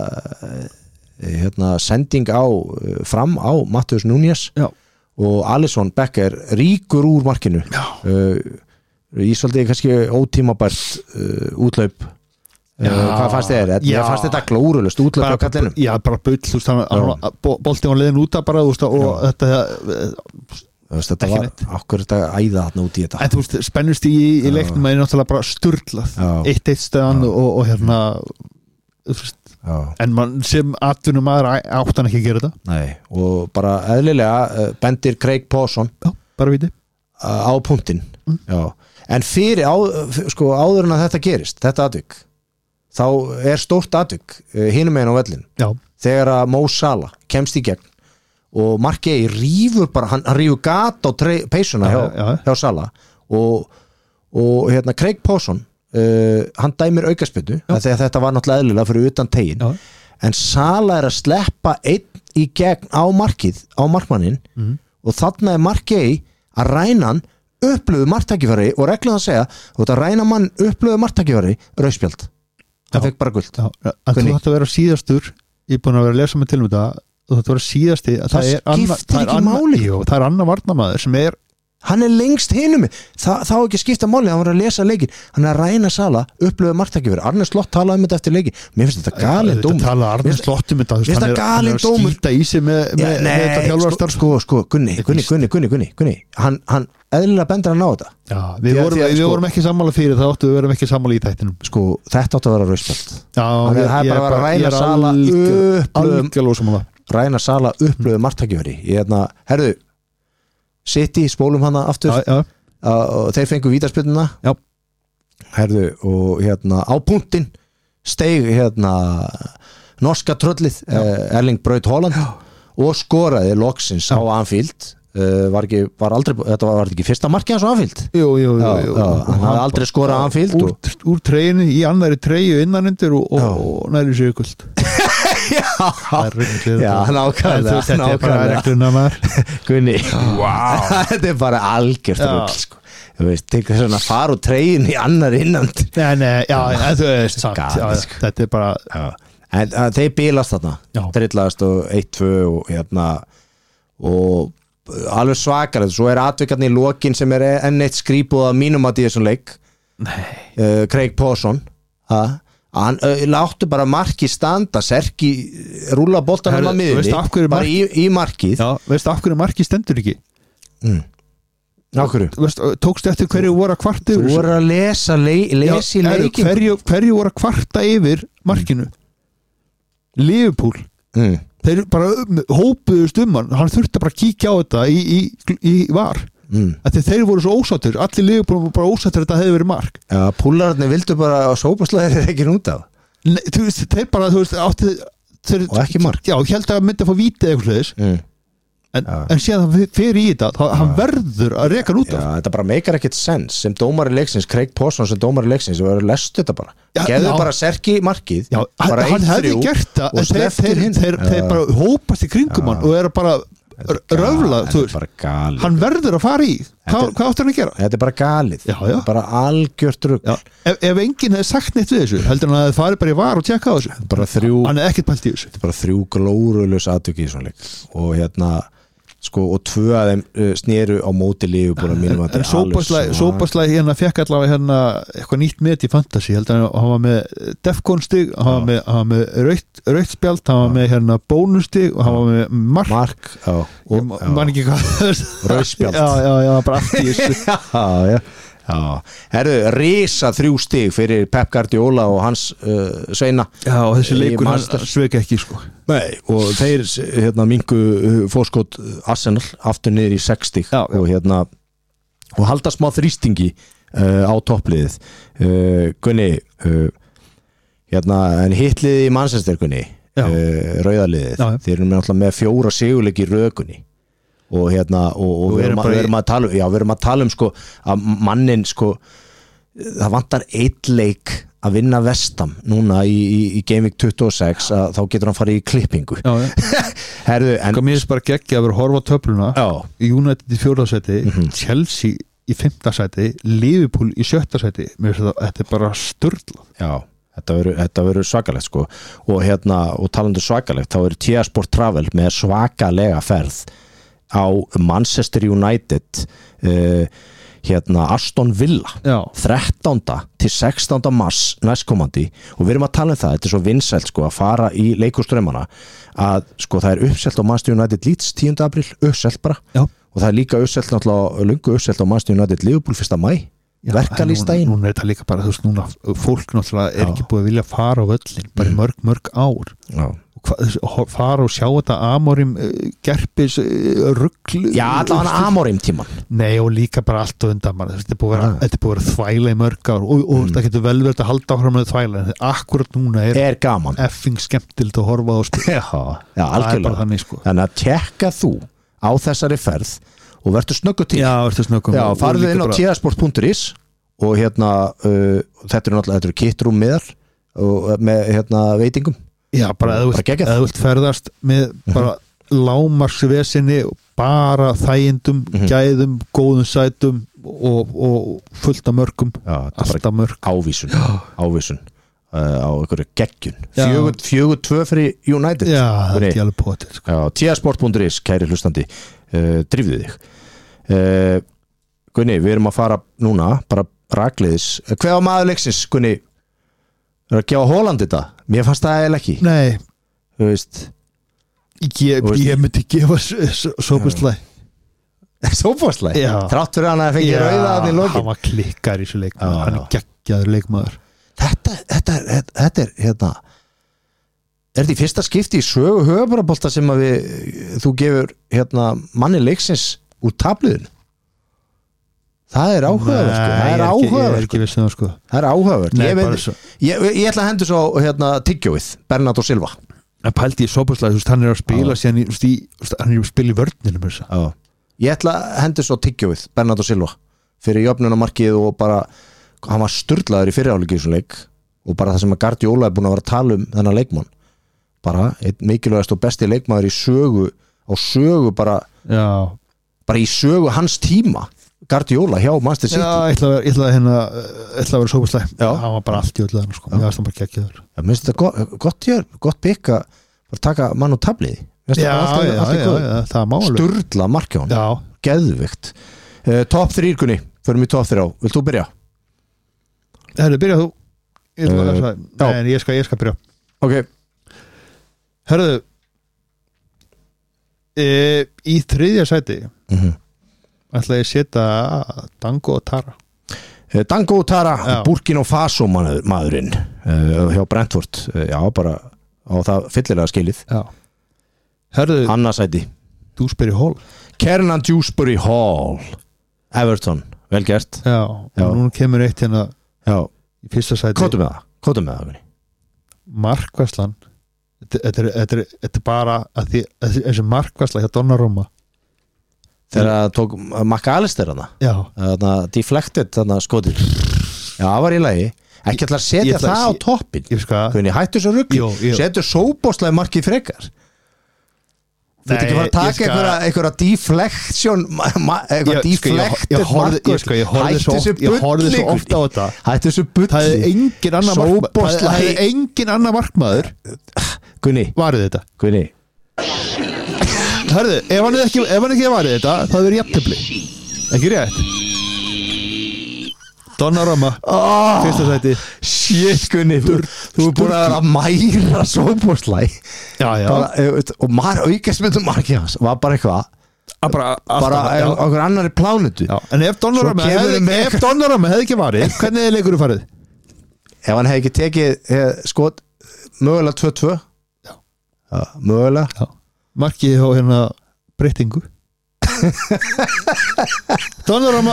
hérna sending á fram á Matheus Núñez já. Og Alisson Becker ríkur úr markinu uh, í svolítið kannski ótímabært uh, útlaup uh, hvað fannst þér? Ég fannst þetta glórulust útlaup á kallinum Já, bara bull, þú veist, boltið var leiðin út að bara, þú veist, og já. Þetta Þetta var okkur þetta æða þarna út í þetta en þú veist, spennust í, í leiknum er náttúrulega bara sturlað eitt eitt stöðan og, og hérna veist, en man sem atvinnum aðra átt hann ekki að gera þetta Nei, og bara eðlilega bendir Craig Pawson já, bara viti á punktinn mm. en fyrir á, sko, áður en að þetta gerist þetta atvik þá er stórt atvik hinum meginn á vellin já. Þegar að Mo Salah kemst í gegn og Markey rífur bara, hann, hann rífur gat á peysuna hjá, já, já. hjá Sala og, og hérna Craig Pawson uh, hann dæmir aukaspyrnu þegar þetta var náttúrulega eðlilega fyrir utan tegin já. En Sala er að sleppa einn í gegn á markið á markmannin mm. og þarna er Markey að ræna hann upplöfu marktækifæri og reglan að segja þú ert að ræna mann upplöfu marktækifæri rauðspjald, það fekk bara guld en þú ætti að vera síðastur ég er búin að vera að lesa mig til um þetta og þetta var síðasti það, það skiptir ekki máli jú, það er annar varnarmaður sem er hann er lengst hinum Þa, þá ekki skipta máli, hann var að lesa leikin hann er að ræna Sala, upplöfu marktækifæri Arne Slott talaði um þetta eftir leikin mér finnst þetta galinn dómur þetta talaði Arne Slott um þetta hann er, hann er að skýta í sig með, með, ja, nei, með þetta þjálfarstarf sko, sko, Gunni, Gunni, Gunni, Gunni, Gunni, Gunni. hann, hann eðlilega bendur að ná þetta já, við, vorum, að, við sko, vorum ekki sammála fyrir það áttu við verum ekki sammála í þættinum sko, þetta áttu að vera rauðspjald það er bara að ræna Sala upplöfu ræna Sala upplöfu marktækifæri ég hérna, herðu City, spólum hana aftur já, já. og þeir fengu vítaspyrnuna herðu og hérna á punktinn steig hérna norska tröllið eh, Erling Braut Haaland já. Og skoraði loksins já. Á Anfield uh, var ekki, var aldrei, þetta var, var ekki fyrsta markið hans á Anfield jú, jú, jú, já, jú. Já, hann hafði aldrei skorað á Anfield úr, og... úr treyjunni í annari treyju innanundir og, og, og næri sér guld já, já nákvæmlega þetta er bara regluna maður Gunni, wow. Þetta er bara algjört rugl sko. Þú veist, tekur svona far og treyjun í annar innand nei, nei, já, en þú veist samt, já, þetta er bara já. En að, þeir bílast þarna drillaðast og eitt tvö og hérna og alveg svakalega svo er atvikarni í lokin sem er enn eitt skrýpuð að mínum að í þessum leik uh, Craig Pawson að hann uh, láttu bara marki standa Serki rúla boltanum að miðunni bara í, í markið já, veist af hverju marki stendur ekki mm. veist, tókst eftir hverju voru að kvarta þú voru að lesa le, lesi já, leikin hverju, hverju voru að kvarta yfir markinu Liverpool mm. þeir bara hópuðust um hann hann þurfti bara að kíkja á þetta í, í, í var mm. þeir voru svo ósáttur allir Liverpool voru bara ósáttur að þetta hefði verið mark já, púlararnir vildu bara að sópaslæðir er ekki út af Nei, þú veist, þeir bara þú veist, átti, þeir, og ekki mark já, held að myndi að fá vítið eitthvað sliðis mm. en, en síðan það fer í þetta þá, hann verður að reka hann út af já, þetta bara meikar ekkert sens sem dómari leiksins Craig Pawson sem dómari leiksins og verður lestu þetta bara geðu bara Serki markið já, bara hann hefði gert það en þeir, þeir, þeir, þeir bara hópast í kringum hann og eru bara röfla hann verður að fara í hvað hva áttur hann að gera? Þetta er bara galið já, já. Bara algjört rugl ef, ef enginn hefði sagt neitt við þessu heldur hann að það fari bara í var og tjekka á þessu þrjú, hann er ekkert pælt í þessu þetta er bara þrjú glórulaus atvik í svona leik og hérna sko og tvö af þeim uh, snéru á móti Liverpool en sópaslæg hérna fekk allavega hérna eitthvað nýtt met í fantasy heldur hann að hann var með Defcon stig hann var með, hann var með rautt, rautt spjald hann var með hérna bónustig og hann var með mark, mark já, og, ég man ekki hvað rauðspjald já, já, já, bara allt í þessu já, já Já, herru, risa þrjú stig fyrir Pep Guardiola og hans uh, sveina já, og þessi leikur hann sveik ekki sko nei, og þeir hérna mingu fórskot Arsenal aftur niður í sex stig já, og hérna og halda smá þrýstingi uh, á toppliðið uh, Gunni uh, hérna, en hitliði í Manchester Gunni uh, rauðaliðið, já, þeir eru með, með fjóra sigurleiki í rögunni og hérna og, og við erum, við erum að tala um já, við erum að tala um sko að mannin sko það vantar eitt leik að vinna Vestam núna í, í, í Game Week tuttugu og sex að þá getur hann farið í klippingu já, ja. Herðu, en mér finnst bara geggja að vera að horfa á töfluna já. United í fjórða sæti mm-hmm. Chelsea í fimmta sæti Liverpool í sjötta sæti mér finnst þetta er bara sturlað já Þetta verður, þetta verður svakalegt sko og hérna og talandi svakalegt þá er T A Sport Travel með svakalega ferð á Manchester United uh, hérna Aston Villa já. þrettánda til sextánda mars næstkomandi og við erum að tala um það þetta er svo vinsælt sko að fara í leikustraumana að sko það er uppselt á Manchester United Leeds tíunda apríl, uppselt bara já. Og það er líka uppselt náttúrulega lungu uppselt á Manchester United Liverpool fyrsta maí verkalýstægin núna er þetta líka bara þú veist núna fólk náttúrulega er já. Ekki búið að vilja fara á völlin bara mm. mörg mörg ár já. hva, fara og sjá þetta Amorim gerpis rugl já, allavega Amorim tíman nei og líka bara allt og undan man. Þetta er búið að vera, búið að þvæla í mörg ár og, og mm. það getur vel verið að halda áfram með þvæla en akkurat núna er, er gaman effing skemmtild að horfa á spil já, já, algjörlega þannig, sko. Þannig að tekka þú á þessari ferð og verður snöggu til já, verður snöggu já, farðu inn á bara... tiasport punktur is og hérna uh, þetta eru náttúrulega, þetta eru kittrúm meðal og með hérna veitingum já, bara eða þú vilt ferðast með bara lámarsvesinni og bara þægindum, mm-hmm. gæðum góðum sætum og, og fullt af mörgum já, alltaf mörg ávísun, ávísun uh, á einhverju geggjun fjögur, fjögur, tvö fyrir United já, það er alveg potið sko. tiasport punktur is, kæri hlustandi uh, drifðu þig uh, Gunni, við erum að fara núna bara rakleiðis, hver á maður leiksins Gunni, er að gefa Haaland þetta mér fannst það eiginlega ekki nei, þú veist ég, veist, ég myndi gefa Sóboslæ Sóboslæ? Þrátt fyrir hann að fengja rauða hann í lokin hann var klikkar í þessu leikmaður, hann er geggjaður leikmaður þetta, þetta, þetta, þetta er hérna er þetta í fyrsta skipti í sögu höfuborðabolta sem að við, þú gefur hérna manni leiksins úr tabliðinu það er áhugavert sko. það er áhugavert sko. sko. það er áhugavert ég, ég, ég, ég ætla að hendur svo hérna, tyggjóið, Bernardo Silva en pældi ég Sóboslæ, hann er að spila síðan í, í, hann er að spila í vörninu ég ætla að hendur svo tyggjóið, Bernardo Silva fyrir jöfnunamarkið og bara hann var sturlaður í fyrirháleiki í þessum leik og bara það sem að Guardiola er búin að vera að tala um þennan leikmann bara einn mikilvægast og besti leikmaður í sögu á sögu bara já. bara í sögu hans tíma Guardiola hjá Manchester City já, ég ætla að, ætla að, hérna, ætla að vera Sóboslæ hann var bara allt í öllu sko. ég veist hann bara geggjaður ég finnst þetta gott, gott, gott pikk að taka mann úr tabliði já, já, já, já, já, það er máli sturla markjón, geðvikt uh, top þrjú Gunni, förum við top þrjú vilt þú byrja? Herru, byrja þú ég, uh, Nei, ég, skal, ég skal byrja ok Herru e, í þriðja sæti mhm mm ætla ég að setja Dango Tara Dango Tara, Burkina Faso maður, maðurinn uh, hjá Brentford uh, já bara á það fyllilega skilið Herðu, annarsæti Dewsbury Hall Kernan Dewsbury Hall Everton, vel gert já, já. og nú kemur eitt hérna já. í fyrsta sæti kóttu með það, kóttu með það Markvæslan þetta, þetta, þetta, þetta er bara að því, þessi Markvæsla hjá Donnarumma þegar það tók McAllister hana deflected hana skotir já, það var í lagi ekki ætla að setja það á toppin hvernig hættu svo rugli setur Sóboslæ markið frekar þú veit ekki bara að taka einhverja, einhverja deflection einhverja deflected markið ég horfði svo ofta á þetta hættu þessu bulli það er engin annar markmaður það er engin annar markmaður Gunni varðið þetta Gunni Hörðu, ef hann ekki, ef hann ekki varðið þetta það verður jafntefli ekki rétt Donnarumma oh, fyrsta sæti shit Gunni þú er búin að vera að mæra Sóboslæ já já bara, og maður aukast með þetta markið hans var bara eitthvað bara, bara okkur annar í plánutu en ef Donnarumma hefði, ef Donnarumma hefði ekki varðið hvernig er leikurinn farið? Ef hann hefði ekki tekið eh, skot mögulega tvö tvö já. Já, mögulega já. Markið á hérna breytingu Donnarumma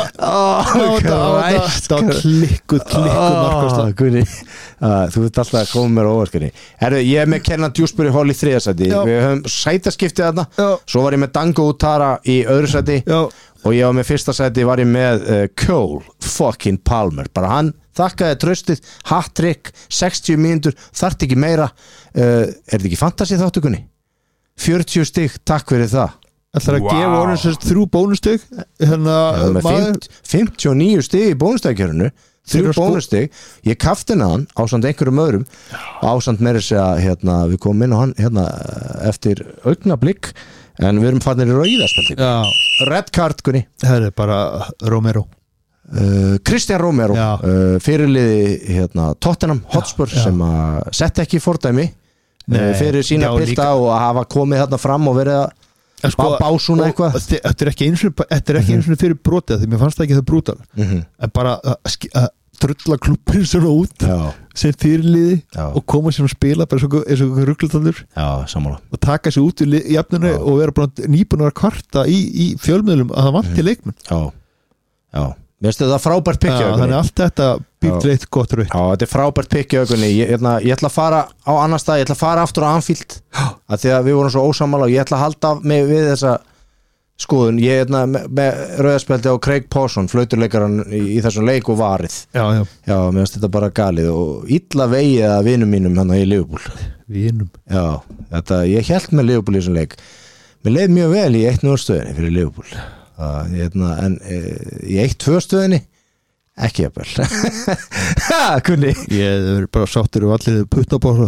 það klikkuð klikkuð markvæsla þú veit alltaf að koma mér á óverkunni ég er með Kernan Dewsbury Hall í þriðja sæti við höfum sætaskiptið þarna já. Svo var ég með Dango Tara í öðru sæti já. Og ég var með fyrsta sæti var ég með uh, Cole fucking Palmer bara hann þakkaði tröstið hat-trick sextíu mínútur þarft ekki meira uh, er þetta ekki fantasy þáttugunni fjörutíu stig, takk fyrir það Það er að wow. gefa orðin sérst þrjú bónustig hérna maður fimmtíu og níu stig í bónustegkjörinu þrjú bónustig, ég kaftina hann ásand einhverjum öðrum ásand meira segja hérna, við komum inn á hann hérna, eftir augnablík en við erum fannir í rauðaspelting red card Gunni það er bara Romero uh, Christian Romero uh, fyrirliði hérna, Tottenham Hotspur já, já. Sem að setja ekki fordæmi uh, fyrir sína pilta og að hafa komið hérna fram og verið að Sko, bá svona eitthvað þetta er ekki eins og fyrir brotið því mér fannst það ekki það brútal mm -hmm. en bara að drulla klubbin svona út já. sem fyrirliði já. og koma sér að spila bara eins og rugglutaldur og taka sér út í jafnunni og vera bara nýbúin að kvarta í, í fjölmiðlum að það vanti mm. leikmenn já, já mér finnst þetta frábært pikk í augunni þannig allt þetta býrt leitt gott raut já, þetta er frábært pikk í augunni ég, ég, ég ætla að fara á annan stað ég ætla að fara aftur á Anfield að því að við vorum svo ósammála og ég ætla að halda mig við þessa skoðun ég er með, með rauðarspjaldi á Craig Pawson flauturleikaran í, í þessum leik og varið já, já. já, mér finnst þetta bara galið og illa vegið að vinum mínum hann í Liverpool vinum já, þetta, ég held með Liverpool í þessum leik mér leið mjög vel í eitt núll stöðinni fyrir Liverpool Uh, hérna, en uh, í eitt tvö stöðinni ekki jafnvel ha, kunni ég er bara sáttur og allir puttabóra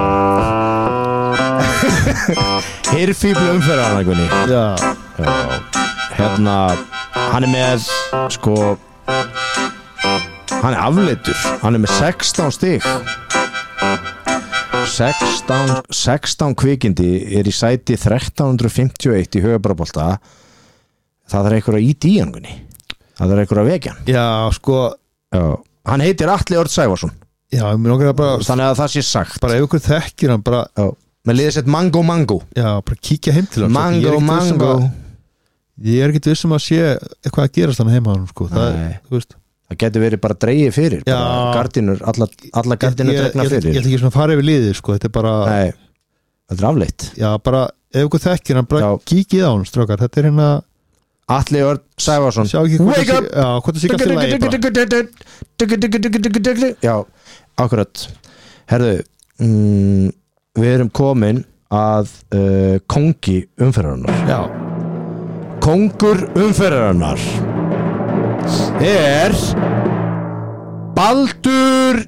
hirfíblu umferðarna kunni já. já hérna hann er með sko hann er afleiddur hann er með sextán stig sextán, sextán kvikindi er í sæti þrettán fimmtíu og eitt í Höfuðborgabolta það er einhver að íti í hann það er einhver að vekja hann já sko já. hann heitir Atli Örn Sævarsson já, bara, þannig að það sé sagt bara ef ykkur þekkir hann bara já. með liðið sett Mango Mango já, bara kíkja heim til hann Mango ég Mango að, ég er ekkert vissum að sé eitthvað að gerast hann heima hann sko. það, það getur verið bara dreigið fyrir já. bara gardínur, alla, alla gardínur dregna fyrir ég ætla ekki svona að fara yfir liðið sko. þetta er bara nei, þetta er afleitt já, bara ef ykkur þekkir hann bara já. kíkið á hann strákar, þetta er hérna Atli Örn Sævarsson wake up já, hvað það sé ekki alltaf lægi já, akkurat herðu mm, við erum komin að uh, kongi umferðarinnar já kongur umferðarinnar er Baldur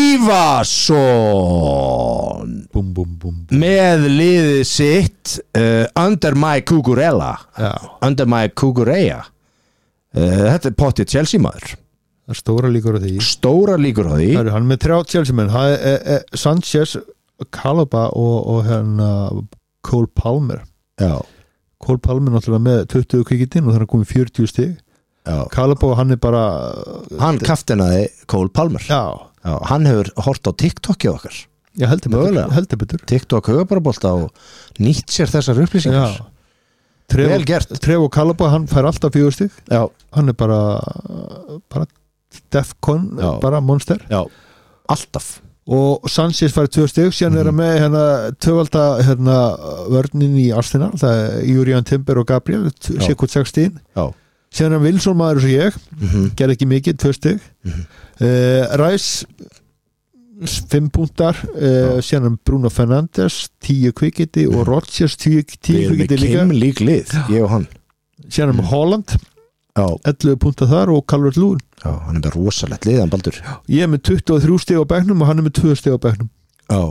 Ívarsson bum, bum, bum, bum. með liðið sitt uh, Under My Cucurella Já. Under My Cucurella uh, þetta er pottið Chelsea maður það er stóra líkur á því stóra líkur á því það er hann með þrjá Chelsea menn það er e, e, Sanchez, Kalaba og, og hérna Cole Palmer Já. Cole Palmer náttúrulega með tuttugu kvikindin og þannig að komið fjörutíu stig Kalaba hann er bara hann kaftinaði Cole Palmer Já. Já, hann hefur hort á TikTok hjá okkar Já, heldur betur, heldur betur. TikTok hefur bara bólt á nýtt sér þessar upplýsingar Trevo, vel gert Trevo Kalaba, hann fær alltaf fjögur stig Já. hann er bara bara Defcon, Já. bara monster Já, alltaf og Sanchez fær tvö stig síðan mm. er hann með hérna, tvövalda hérna, vörnin í Arsenal það er Júrian Timber og Gabriel sekund sextín síðan er Wilson maður sem ég mm-hmm. gerði ekki mikið, tvö stig mm-hmm. uh, Rice fimm púntar uh, síðan er Bruno Fernandes tíu kvikindi mm-hmm. og Rodgers tíu kvikindi líka við erum lík lið, ég og hann síðan er mm-hmm. Holland Já. ellefu púntar þar og Calvert-Lewin Já, hann er með rosalegt lið, hann Baldur ég er með tuttugu og þrjú stig á bekknum og hann er með tvö stig á bekknum Já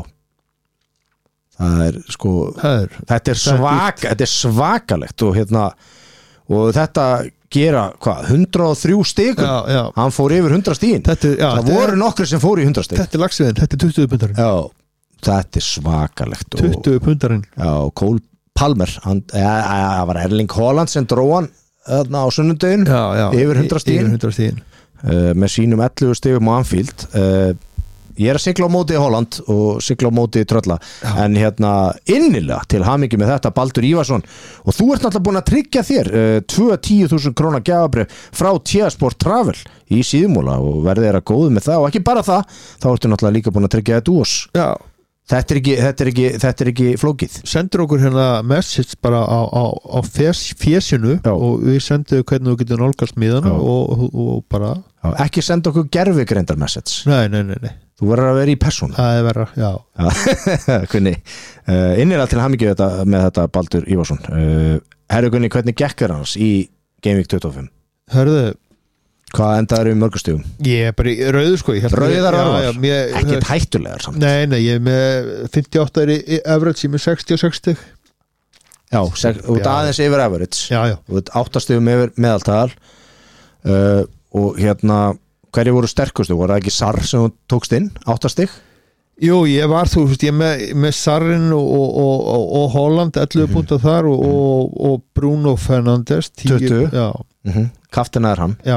það er sko það er, þetta er, svak, þetta er svakalegt og hérna og þetta gera, hvað, hundrað og þrjú stig hann fór yfir hundrað stigin þetta, já, það voru er, nokkur sem fór í hundrað stig þetta er lagsviðin, þetta er tuttugu pundarinn já, þetta er svakalegt tuttugu pundarinn já, Cole Palmer hann, ja, það var Erling Haaland sem dró hann þarna á sunnudegin yfir hundrað stigin uh, með sínum ellefu stigum á Anfield uh, ég er að sigla á móti í Holland og sigla á móti í Trölla Já. en hérna innilega til hamingju með þetta Baldur Ívarsson og þú ert náttúrulega búin að tryggja þér uh, tvö tíu þúsund króna gjafabrif frá Tjasport Travel í Síðumúla og verðið er að góðu með það og ekki bara það, þá ertu náttúrulega líka búin að tryggja þetta ús þetta er ekki, þetta er ekki, þetta er ekki flókið sendur okkur hérna message bara á, á, á fésinu og við sendum hvernig þú getur nálgast miðana og, og, og bara Já, ekki senda okkur gerfigreindar message nei, nei, nei, nei Þú verður að vera í persónu. Það er verða, já. já. Kunni, uh, innilega til hamingju þetta, með þetta Baldur Ívarsson. Uh, Herru Gunni, hvernig gekk þér hans í Game Week tuttugu og fimm? Hörðu. Hvað endaður í mörgustugum? Ég er bara í rauðu sko. Rauðar árvar? Ekkert hættulegar samt. Nei, nei, ég er með fimmtíu og átta er í average, ég er með sextíu og sextíu. Já, sek, út aðeins yfir average. Já, já. Út átta stugum yfir meðaltal uh, og hérna... Hverju voru sterkustu? Voru það ekki Sarr sem þú tókst inn? Áttastig? Jú, ég var þú, ég með, með Sarrin og, og, og, og Holland ellefu mm-hmm. púntar þar og, og, og Bruno Fernandes tuttugu? Já. Mm-hmm. Kaftina er hann? Já,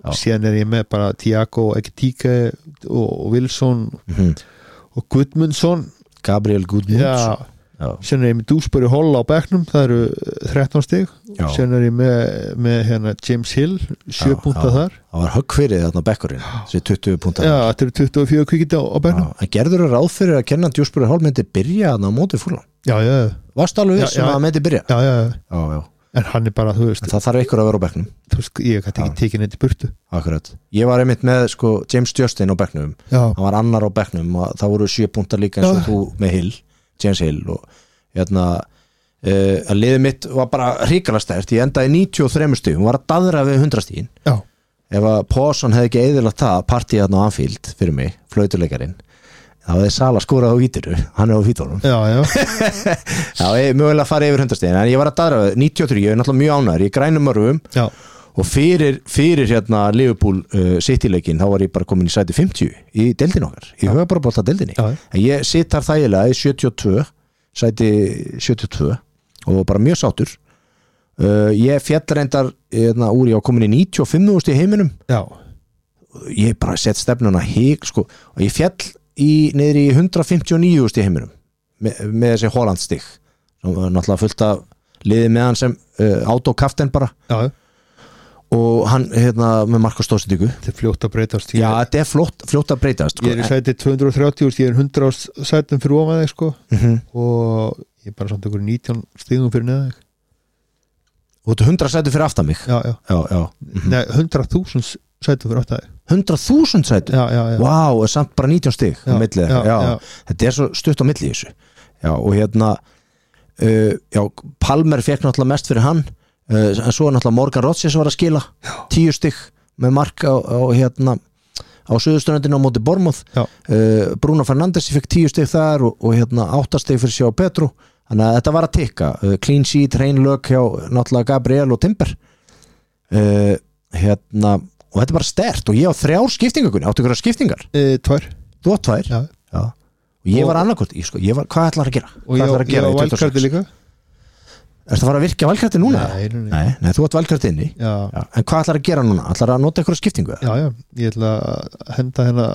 síðan er ég með bara Thiago Ekitike og, og Wilson mm-hmm. og Gudmundsson Gabriel Gudmundsson síðan er ég með Dewsbury Hall á bekknum það eru þrettán stig síðan er ég með, með hérna, James Hill sjö púnta þar það var höggfyrið þarna bekkurinn þessi tuttugu púnta já, þetta eru tuttugu og fjögur kvikindi á, á bekknum en gerður þú ráð fyrir að kenna Dewsbury Hall myndi byrja þarna á móti Fulham já, já varst alveg viss um að myndi byrja já, já, já, já. En hann er bara, þú veist en það þarf ykkur að vera á bekknum þú veist, ég gæti ekki tekið neitt í burtu akkurat, ég var einmitt með sko, James Justin á bekknum hann var annar á bekknum og það voru sjö púntar líka eins og þú með Hill James Hill og hérna uh, að liðið mitt var bara hrikalega sterkt ég endaði níutíu og þrjú stig hún var að daðra við hundrað stigin ef að Pawson hefði ekki eðilagt það partíð hérna á Anfield fyrir mig, flautuleikarin þá hefði Sala skorað á vítiru hann er á vítunum já, já. já, ég mögulega að fara yfir hundrað stigin en ég var að daðra við níutíu og þrjú, ég er náttúrulega mjög ánæður ég grænum örfum og fyrir, fyrir hérna Liverpool uh, City-leikin þá var ég bara komin í sæti fimmtíu í deildin okkar, í höfuborbolta deildinni en ég sitt þar þægilega í sjötíu og tvö sæti sjötíu og tvö og bara mjög sátur uh, ég fjall reyndar hérna, úr ég á komin í níutíu og fimm í heiminum já. ég bara sett stefnuna hík sko, og ég fjall í, niður í hundrað fimmtíu og níu í heiminum með, með þessi Hollandstig náttúrulega fullt af liði með hann sem uh, autokaften bara já. og hann hérna með Marcos Stóðsendíku þetta er fljótt að breytast já þetta er flott, fljótt að breytast sko. ég er í sæti tvö hundruð og þrjátíu ég er hundrað sætum fyrir ofan þig sko. mm-hmm. og ég er bara samt ykkur nítján stigum fyrir neða þig og þú er hundrað sætum fyrir aftan mig já, já. Já, já. Mm-hmm. Nei, hundrað þúsund sætum fyrir aftan þig hundrað þúsund sætum? Já, já, já. Vá, er samt bara nítján stig já, já, já. Þetta er svo stutt á milli í þessu já, og hérna uh, já, Palmer fekk náttúrulega mest fyrir hann uh, en svo er náttúrulega Morgan Rodgers var að skila já. tíu stig með mark á, á hérna á Suðurströndinu á móti Bournemouth uh, Bruno Fernandes fekk tíu stig þar og, og hérna átta stig fyrir sjá Petru þannig að þetta var að tikka uh, clean sheet, hrein lög hjá náttúrulega Gabriel og Timber uh, hérna og þetta er bara stert og ég á þrjár skiptingakunni áttu ykkur að skiptingar? E, tvær þú átt tvær? Já. Já. Og ég var annarkort sko, hvað ætlar að gera? Og ég, ég á valkarti líka Er það að fara að virkja valkarti núna? Nei, nei, nei, nei þú átt valkarti inni já. Já. En hvað ætlar að gera núna? Ætlar að nota ykkur skiptingu? Já, já, ég ætla að henda hérna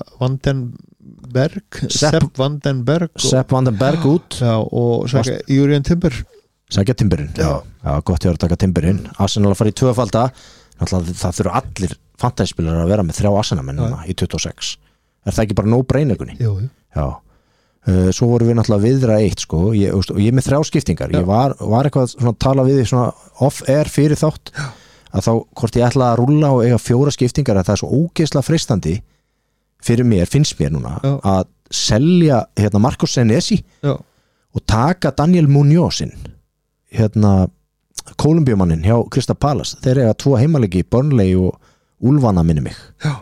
Vandenberg Sepp Vandenberg og, Sepp Vandenberg út já, og sækja Júriðan Timber Sækja Timberinn, já. Já, gott ég var að taka Timberinn Arsenal að fara í tvöfalda það þurfa allir fantasy-spilar að vera með þrjá Arsenal-menn núna í tuttugu og sex Er það ekki bara no-brainer-gunni? Jú, jú Já Uh, svo voru við náttúrulega viðra eitt sko, og ég, og ég með þrjá skiptingar ég var, var eitthvað svona að tala við því svona off-air fyrir þátt Já. Að þá hvort ég ætla að rúlla og eiga fjóra skiptingar að það er svo ógeðslega freistandi fyrir mér, finnst mér núna Já. Að selja hérna, Marcos Senesi Já. Og taka Daniel Muñozin hérna Kólumbíumannin hjá Crystal Palace þeir eiga tvo heimalegi, Burnley og Úlfana minni mig Já.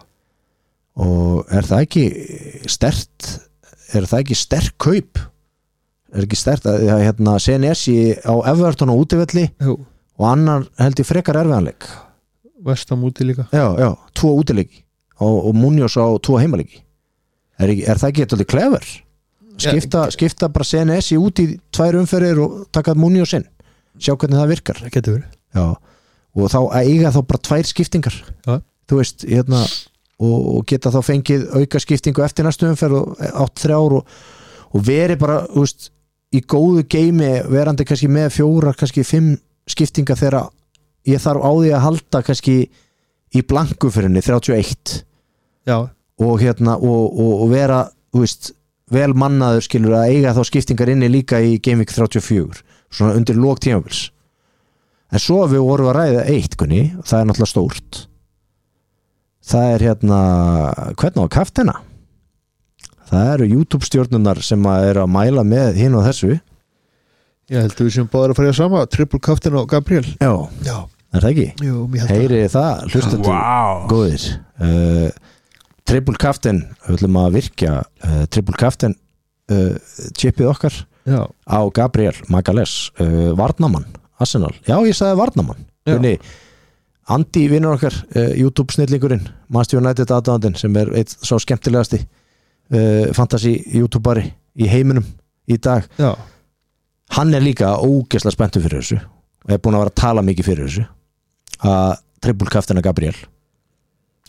Og er það ekki stert er það ekki sterk kaup er ekki sterk að hérna, Senesi á Everton og útivelli Jú. og annar held ég frekar erfiðanleik Vestam úti líka já, já, tvo útileiki og, og Munoz á tvo heimalegi er, ekki, er það ekki eitthvað klefur skipta, ja, skipta bara Senesi út í tvær umferðir og taka Munoz inn sjá hvernig það virkar það getur verið já, og þá eiga þá bara tvær skiptingar já. Þú veist, hérna og geta þá fengið auka skiptingu eftir næstu umferð og átt þrjár og, og veri bara úst, í góðu geimi verandi kannski með fjóra, kannski fimm skiptinga þegar ég þarf á því að halda kannski í blanku fyrir henni þrjátíu og eitt Já. og hérna og, og, og vera úst, vel mannaður skilur að eiga þá skiptingar inni líka í Gameweek þrjátíu og fjögur svona undir lok tímabils en svo við vorum að ræða eitt kunni, það er náttúrulega stórt það er hérna hvernig á kaftina það eru YouTube stjórnunar sem að eru að mæla með hinn og þessu ég held að við sem báður að fara í sama triple kaftin og Gabriel já, já. Er það ekki? Jú, heyrið það, hlustendur wow. góðir uh, triple kaftin við ætlum að virkja uh, triple kaftin uh, chipið okkar já. Á Gabriel Magalhaes uh, Varnamann, Arsenal já ég sagði Varnamann Hvernig Andi vinnur okkar, uh, YouTube snillingurinn Manchester United aðdáðandinn sem er eitt svo skemmtilegasti uh, fantasy YouTuberi í heiminum í dag Já. Hann er líka ógeðslega spenntur fyrir þessu og er búin að vera að tala mikið fyrir þessu að triple kaftina Gabriel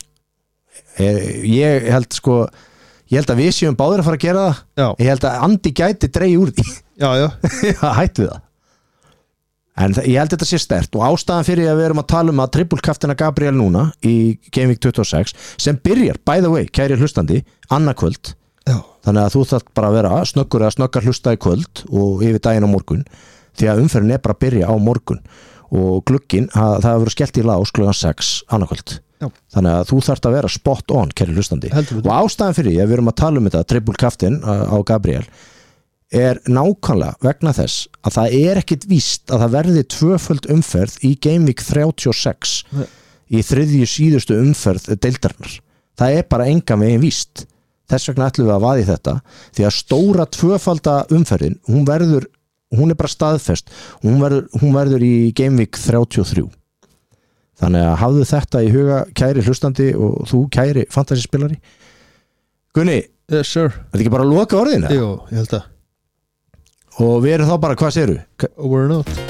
ég held sko ég held að við séum báðir að fara að gera það já. Ég held að Andi gæti dreigi úr því já, já. Hættu við það en ég held að þetta sé sterkt og ástæðan fyrir að við erum að tala um að trippulkaftina Gabriel núna í Game Week tuttugu og sex sem byrjar, by the way, kæri hlustandi annarkvöld, þannig að þú þarf bara að vera snöggur eða snöggar hlusta í kvöld og yfir daginn á morgun því að umferðin er bara að byrja á morgun og glugginn, það hefur verið skellt í lás klukkan sex annarkvöld þannig að þú þarf að vera spot on, kæri hlustandi og ástæðan fyrir því að við erum að tala um þetta trippulkaftin á Gabriel er nákvæmlega vegna þess að það er ekkit víst að það verði tvöföld umferð í Game Week þrjátíu og sex Nei. Í þriðju síðustu umferð deildarinnar. Það er bara engan veginn víst. Þess vegna ætlum við að vaði þetta því að stóra tvöfalda umferðin, hún verður, hún er bara staðfest, hún verður, hún verður í Game Week þrjátíu og þrjú. Þannig að hafðu þetta í huga kæri hlustandi og þú kæri fantasyspilari. Gunni, yes, sir. Er þetta ekki bara að loka orðinu? Jú, ég held að og við erum þá bara, hvað segirðu? Over and out